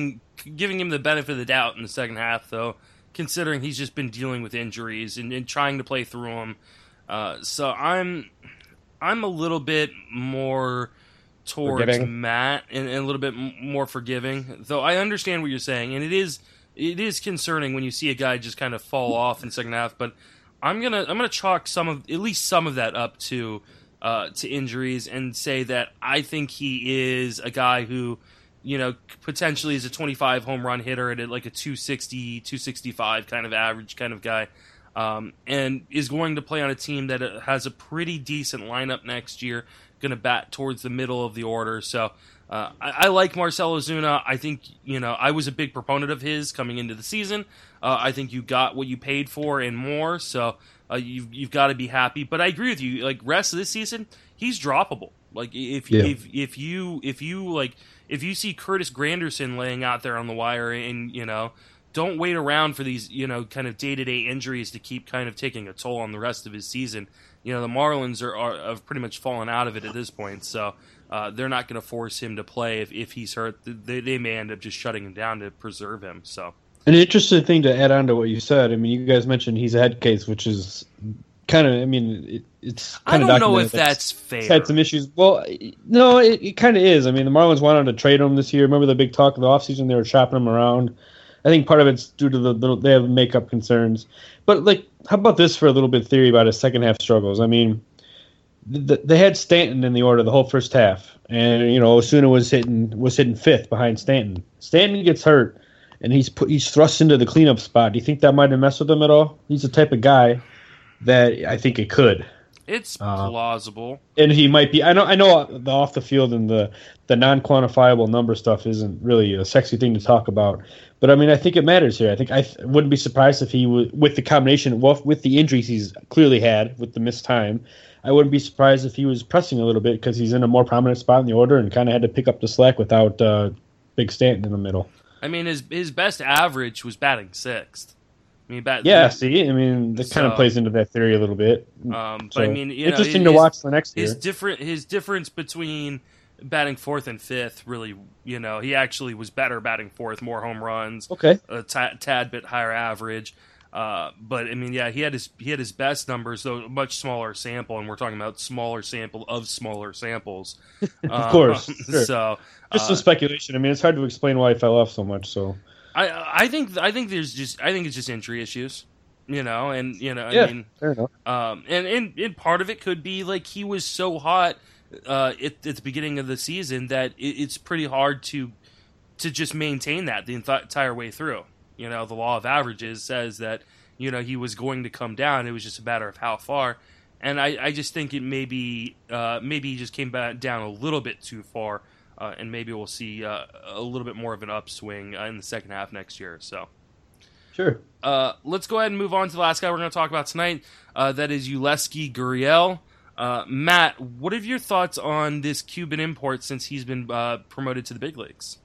giving him the benefit of the doubt in the second half, though, considering he's just been dealing with injuries and, and trying to play through them. Uh, so I'm I'm a little bit more towards Forgiving. Matt and, and a little bit m- more forgiving, though I understand what you're saying, and it is it is concerning when you see a guy just kind of fall off in the second half. But I'm gonna I'm gonna chalk some of at least some of that up to uh, to injuries and say that I think he is a guy who, you know, potentially is a twenty-five home run hitter at like a two sixty, two sixty-five kind of average kind of guy. Um, and is going to play on a team that has a pretty decent lineup next year, going to bat towards the middle of the order. So uh, I, I like Marcell Ozuna. I think, you know, I was a big proponent of his coming into the season. Uh, I think you got what you paid for and more, so uh, you've, you've got to be happy. But I agree with you. Like, rest of this season, he's droppable. Like, if Yeah. if if you if you like if you see Curtis Granderson laying out there on the wire, and you know, don't wait around for these, you know, kind of day-to-day injuries to keep kind of taking a toll on the rest of his season. You know, the Marlins are, are have pretty much fallen out of it at this point, so uh, they're not going to force him to play if, if he's hurt. They, they may end up just shutting him down to preserve him. So, An interesting thing to add on to what you said. I mean, you guys mentioned he's a head case, which is kind of. I mean, it, it's. I kind of don't know if documented that that's fair. he's had some issues. Well, no, it, it kind of is. I mean, the Marlins wanted to trade him this year. Remember the big talk of the offseason? They were shopping him around. I think part of it's due to the, the they have makeup concerns. But like, how about this for a little bit of theory about his second half struggles? I mean, the, they had Stanton in the order the whole first half, and you know Osuna was hitting was hitting fifth behind Stanton. Stanton gets hurt, and he's put he's thrust into the cleanup spot. Do you think that might have messed with him at all? He's the type of guy that I think it could. It's Uh, plausible. And he might be. I know. I know the off the field and the the non quantifiable number stuff isn't really a sexy thing to talk about. But I mean, I think it matters here. I think I th- wouldn't be surprised if he would, with the combination well, with the injuries he's clearly had with the missed time. I wouldn't be surprised if he was pressing a little bit because he's in a more prominent spot in the order and kind of had to pick up the slack without uh, Big Stanton in the middle. I mean, his his best average was batting sixth. I mean, bat, Yeah, see, I mean, that kind So- of plays into that theory a little bit. Um, but So, I mean, you know, interesting his, to watch for next year. His different his difference between batting fourth and fifth, really, you know, he actually was better batting fourth, more home runs, Okay. a t- tad bit higher average. Uh, but I mean, yeah, he had his he had his best numbers, though a much smaller sample, and we're talking about smaller sample of smaller samples. Of course, Um, sure. So Just uh, some speculation. I mean, it's hard to explain why he fell off so much. So I I think I think there's just I think it's just injury issues, you know, and you know, yeah, I mean. fair enough. Um, and, and, and part of it could be like he was so hot uh, at, at the beginning of the season that it, it's pretty hard to to just maintain that the ent- entire way through. You know, the law of averages says that, you know, he was going to come down. It was just a matter of how far. And I, I just think it maybe uh, maybe he just came back down a little bit too far, uh, and maybe we'll see uh, a little bit more of an upswing uh, in the second half next year. So. Sure. Uh, let's go ahead and move on to the last guy we're going to talk about tonight. Uh, that is Yulieski Gurriel. Uh, Matt, what are your thoughts on this Cuban import since he's been uh, promoted to the big leagues?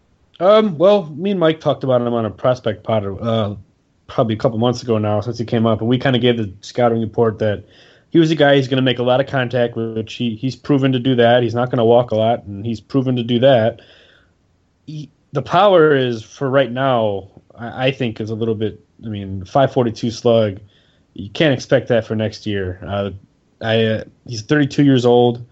Um, well, me and Mike talked about him on a prospect pod uh, probably a couple months ago now since he came up, and we kind of gave the scouting report that he was a guy who's going to make a lot of contact, which he, he's proven to do that. He's not going to walk a lot, and he's proven to do that. He, the power is, for right now, I, I think is a little bit, I mean, five forty-two slug, you can't expect that for next year. Uh, I uh, he's thirty-two years old.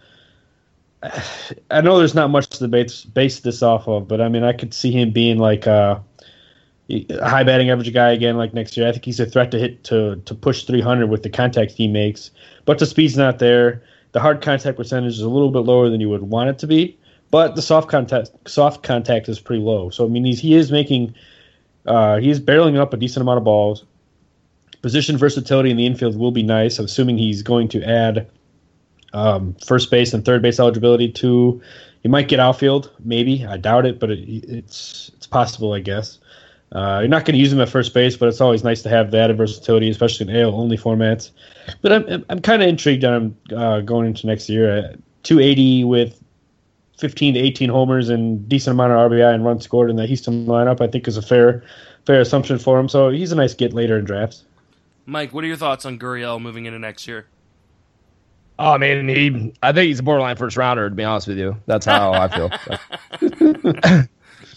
I know there's not much to base, base this off of, but I mean, I could see him being like a, a high batting average guy again, like next year. I think he's a threat to hit to to push three hundred with the contact he makes, but the speed's not there. The hard contact percentage is a little bit lower than you would want it to be, but the soft contact soft contact is pretty low. So I mean, he's he is making, uh, he is barreling up a decent amount of balls. Position versatility in the infield will be nice. I'm assuming he's going to add um, first base and third base eligibility to. He might get outfield, maybe. I doubt it, but it, it's it's possible, I guess. Uh, you're not going to use him at first base, but it's always nice to have that versatility, especially in A L only formats. But I'm I'm kind of intrigued on him uh, going into next year. Uh, two eighty with fifteen to eighteen homers and decent amount of R B I and runs scored in the Houston lineup, I think is a fair fair assumption for him. So he's a nice get later in drafts. Mike, what are your thoughts on Gurriel moving into next year? Oh, I mean, he. I think he's a borderline first rounder. To be honest with you, that's how I feel.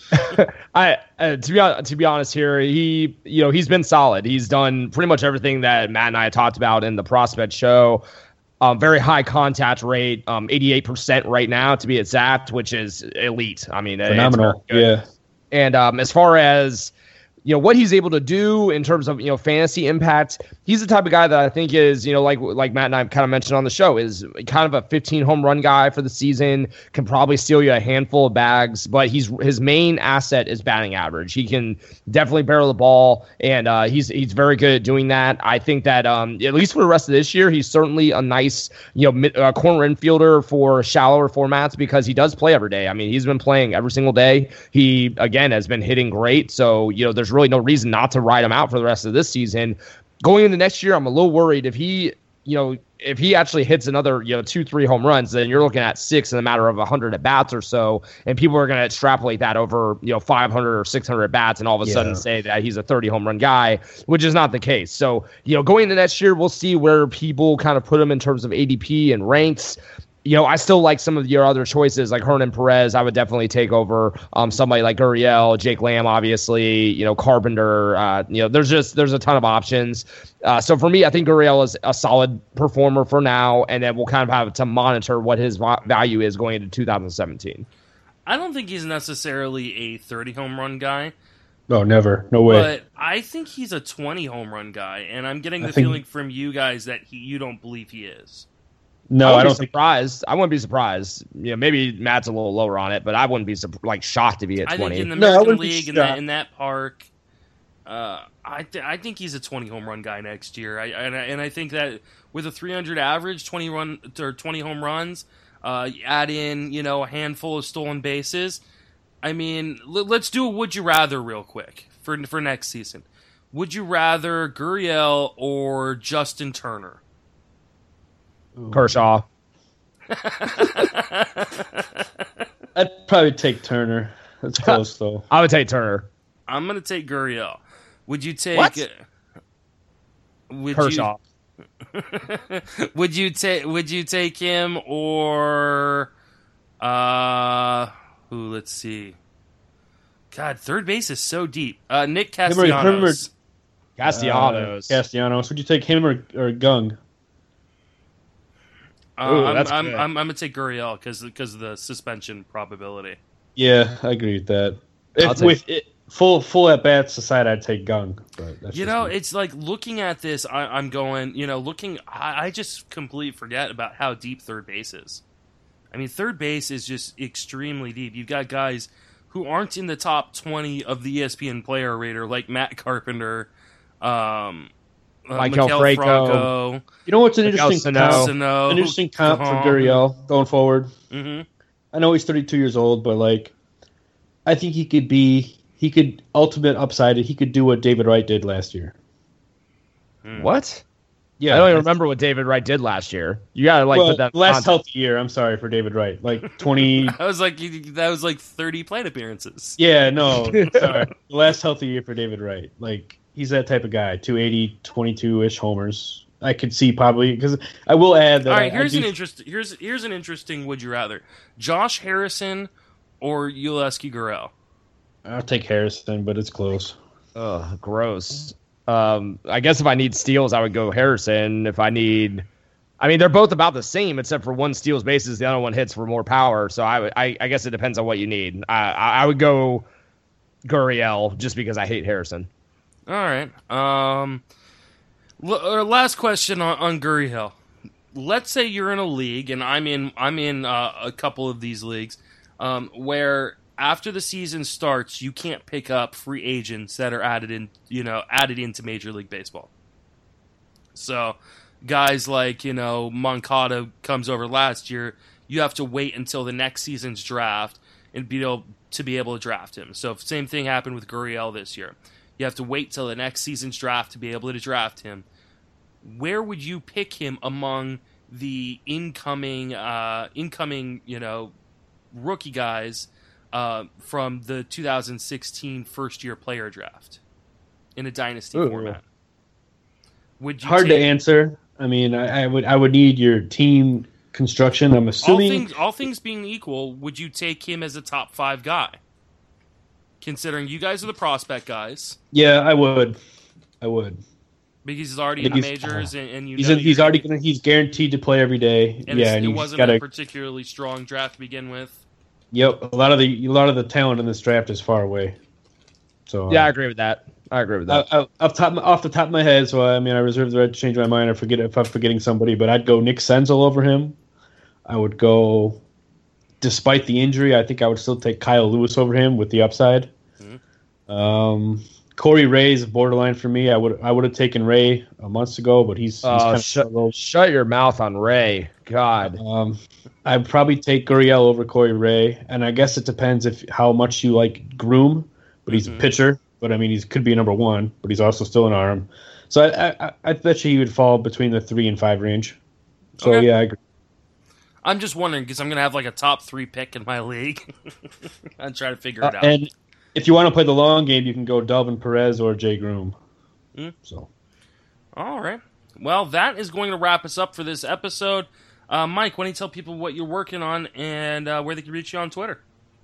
I uh, to be hon- to be honest here, he you know he's been solid. He's done pretty much everything that Matt and I talked about in the prospect show. Um, very high contact rate, um, eighty-eight percent right now to be exact, which is elite. I mean, phenomenal. Yeah. And um, as far as you know what he's able to do in terms of you know fantasy impact, he's the type of guy that I think is you know like like Matt and I kind of mentioned on the show is kind of a fifteen home run guy for the season. Can probably steal you a handful of bags, but he's his main asset is batting average. He can definitely barrel the ball, and uh, he's he's very good at doing that. I think that um, at least for the rest of this year, he's certainly a nice you know mid, uh, corner infielder for shallower formats because he does play every day. I mean, he's been playing every single day. He again has been hitting great, so you know there's really no reason not to ride him out for the rest of this season. Going into next year, I'm a little worried if he, you know, if he actually hits another, you know, two, three home runs, then you're looking at six in a matter of one hundred at bats or so, and people are going to extrapolate that over, you know, five hundred or six hundred at bats, and all of a yeah. sudden say that he's a thirty home run guy, which is not the case. So, you know, going into next year, we'll see where people kind of put him in terms of A D P and ranks. You know, I still like some of your other choices, like Hernan Perez. I would definitely take over um, somebody like Gurriel, Jake Lamb, obviously. You know, Carpenter. Uh, you know, there's just there's a ton of options. Uh, so for me, I think Gurriel is a solid performer for now, and then we'll kind of have to monitor what his value is going into two thousand seventeen. I don't think he's necessarily a thirty home run guy. No, never. No way. But I think he's a twenty home run guy, and I'm getting the think... feeling from you guys that he, you don't believe he is. No, I, I don't be think... surprised. I wouldn't be surprised. You know, maybe Matt's a little lower on it, but I wouldn't be like shocked to be at twenty. I think in the American no, League in that, in that park, uh, I th- I think he's a twenty home run guy next year. I and, I and I think that with a three hundred average, twenty run or twenty home runs, uh, add in you know a handful of stolen bases. I mean, l- let's do a would you rather real quick for for next season. Would you rather Gurriel or Justin Turner? Kershaw. I'd probably take Turner. That's close, though. I would take Turner. I'm going to take Gurriel. Would you take... What? Uh, would Kershaw. You, would you take Would you take him or... Uh, ooh, let's see. God, third base is so deep. Uh, Nick Castellanos. Castellanos. Uh, Castellanos. Would you take him or, or Gung? Uh, Ooh, I'm, that's I'm, good. I'm, I'm going to take Gurriel because because of the suspension probability. Yeah, I agree with that. I'll If, take- with it, full full at bats aside, I'd take Gung. But that's You just know, me. it's like looking at this, I, I'm going, you know, looking, I, I just completely forget about how deep third base is. I mean, third base is just extremely deep. You've got guys who aren't in the top twenty of the E S P N player rater, like Matt Carpenter, um, uh, Michael Maikel Franco. Franco, You know what's an Miguel interesting Sano. comp? Sano, An interesting comp for Cajon. Gurriel going forward. Mm-hmm. I know he's thirty-two years old, but like, I think he could be. He could ultimate upside. He could do what David Wright did last year. What? Yeah, I don't even remember what David Wright did last year. You gotta like well, put that in last context. healthy year. I'm sorry for David Wright. Like twenty. That was like that was like thirty plate appearances. Yeah, no, sorry. The last healthy year for David Wright. Like he's that type of guy. two eighty, twenty-two-ish homers. I could see probably because I will add that. All right, I, here's I an do, interest. Here's here's an interesting. Would you rather Josh Harrison or Ulesky Gurriel? I'll take Harrison, but it's close. Ugh, gross. Um, I guess if I need steals, I would go Harrison. If I need, I mean, they're both about the same, except for one steals bases, the other one hits for more power. So I, would, I, I guess it depends on what you need. I, I, I would go Gurriel just because I hate Harrison. All right. Um, l- last question on, on Gurriel. Let's say you're in a league, and I'm in. I'm in uh, a couple of these leagues um, where. After the season starts, you can't pick up free agents that are added in, you know, added into Major League Baseball. So, guys like, you know, Moncada comes over last year, you have to wait until the next season's draft and be able to be able to draft him. So, same thing happened with Gurriel this year. You have to wait till the next season's draft to be able to draft him. Where would you pick him among the incoming, uh, incoming, you know, rookie guys? Uh, from the two thousand sixteen first-year player draft in a dynasty Ooh. format. Would you Hard take, to answer. I mean, I, I would I would need your team construction. I'm all assuming. things, all things being equal, would you take him as a top five guy? considering you guys are the prospect guys. Yeah, I would. I would. Because he's already I in the think he's- majors, and, and you He's know in, he's you're- already gonna he's guaranteed to play every day. and yeah, it's, and it he's wasn't got a a particularly strong draft to begin with. yep. A lot of the a lot of the talent in this draft is far away. So Yeah, I uh, agree with that. I agree with I, that. I, off top off the top of my head, so I mean I reserve the right to change my mind or forget if I'm forgetting somebody, but I'd go Nick Senzel over him. I would go, despite the injury, I think I would still take Kyle Lewis over him with the upside. Mhm. Um, Corey Ray is borderline for me. I would I would have taken Ray a month ago, but he's, he's Uh, kind of shut, struggled. shut your mouth on Ray. God. Um, I'd probably take Gurriel over Corey Ray, and I guess it depends if how much you like Groom, but he's Mhm. a pitcher. But I mean, he could be number one, but he's also still an arm. So I I, I bet you he would fall between the three and five range. So Okay. yeah, I agree. I'm just wondering because I'm going to have like a top three pick in my league. I'm trying to figure Uh, it out. and if you want to play the long game, you can go Delvin Perez or Jay Groom. Hmm. So All right. Well, that is going to wrap us up for this episode. Uh, Mike, why don't you tell people what you're working on and uh, where they can reach you on Twitter?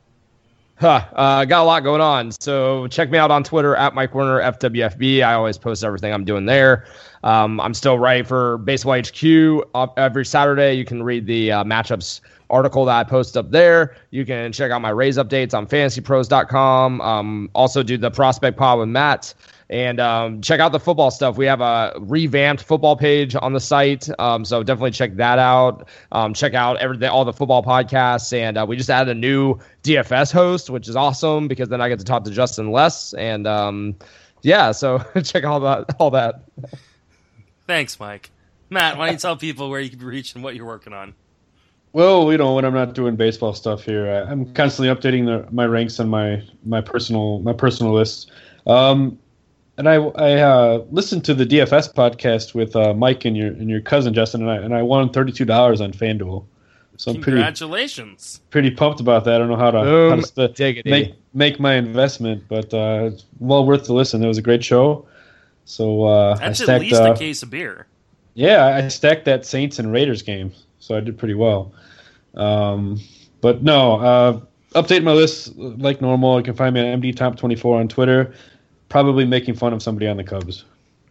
Huh, uh, got a lot going on. So check me out on Twitter at Mike Werner F W F B. I always post everything I'm doing there. Um, I'm still writing for Baseball H Q uh, every Saturday. You can read the uh, matchups article that I post up there. You can check out my Rays updates on fantasy pros dot com. Um, also do the Prospect Pod with Matt. And um, check out the football stuff. We have a revamped football page on the site, um, so definitely check that out. Um, check out everything, all the football podcasts, and uh, we just added a new D F S host, which is awesome because then I get to talk to Justin Less. And um, yeah, so check all that. All that. Thanks, Mike. Matt, why don't you tell people where you can be reached and what you're working on? well, you know when I'm not doing baseball stuff here, I, I'm constantly updating the, my ranks on my my personal my personal lists. Um, And I I uh, listened to the D F S podcast with uh, Mike and your and your cousin Justin, and I and I won thirty two dollars on FanDuel. So I'm pretty Congratulations. pretty pumped about that. I don't know how to, how Boom, to sp- diggity. make make my investment, but uh, it's well worth the listen. It was a great show. So uh, I That's at stacked. least Uh, a case of beer. yeah, I stacked that Saints and Raiders game, so I did pretty well. Um, but no, uh, update my list like normal. You can find me at M D Top twenty-four on Twitter. Probably making fun of somebody on the Cubs.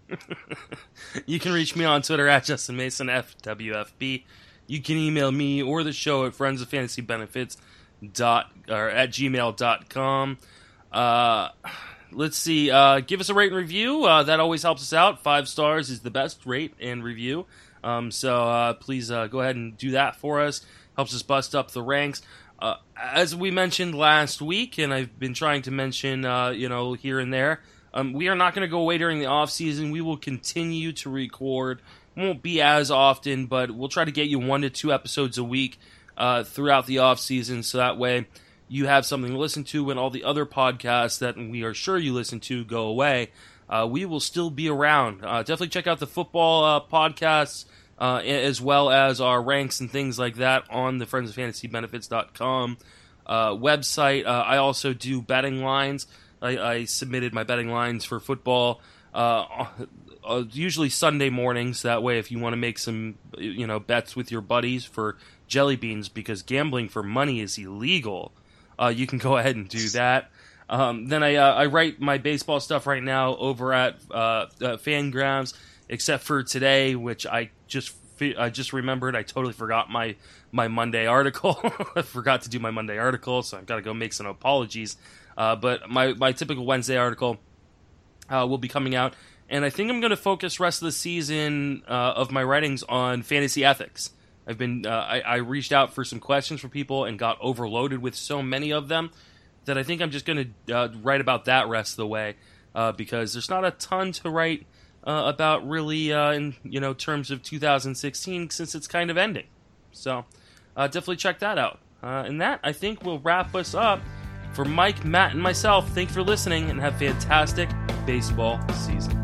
You can reach me on Twitter at Justin Mason F W F B. You can email me or the show at friends of fantasy benefits dot or at gmail dot com. Uh, let's see. Uh, give us a rate and review. Uh, that always helps us out. Five stars is the best rate and review. Um, so uh, please uh, go ahead and do that for us. Helps us bust up the ranks. Uh, as we mentioned last week, and I've been trying to mention, uh, you know, here and there, um, we are not going to go away during the off season. We will continue to record. Won't be as often, but we'll try to get you one to two episodes a week uh, throughout the off season, so that way you have something to listen to when all the other podcasts that we are sure you listen to go away. Uh, we will still be around. Uh, definitely check out the football uh, podcasts. Uh, as well as our ranks and things like that on the friends of fantasy benefits dot com uh, website. Uh, I also do betting lines. I, I submitted my betting lines for football uh, uh, usually Sunday mornings. That way, if you want to make some you know bets with your buddies for jelly beans, because gambling for money is illegal, uh, you can go ahead and do that. Um, then I, uh, I write my baseball stuff right now over at uh, uh, Fangraphs, except for today, which I just I just remembered. I totally forgot my my Monday article. I forgot to do my Monday article, so I've got to go make some apologies. Uh, but my, my typical Wednesday article uh, will be coming out, and I think I'm going to focus rest of the season uh, of my writings on fantasy ethics. I've been uh, I, I reached out for some questions for people and got overloaded with so many of them that I think I'm just going to uh, write about that rest of the way uh, because there's not a ton to write Uh, about really, uh, in you know, terms of two thousand sixteen, since it's kind of ending. So, uh, definitely check that out. Uh, and that, I think, will wrap us up. For Mike, Matt, and myself, thanks for listening, and have a fantastic baseball season.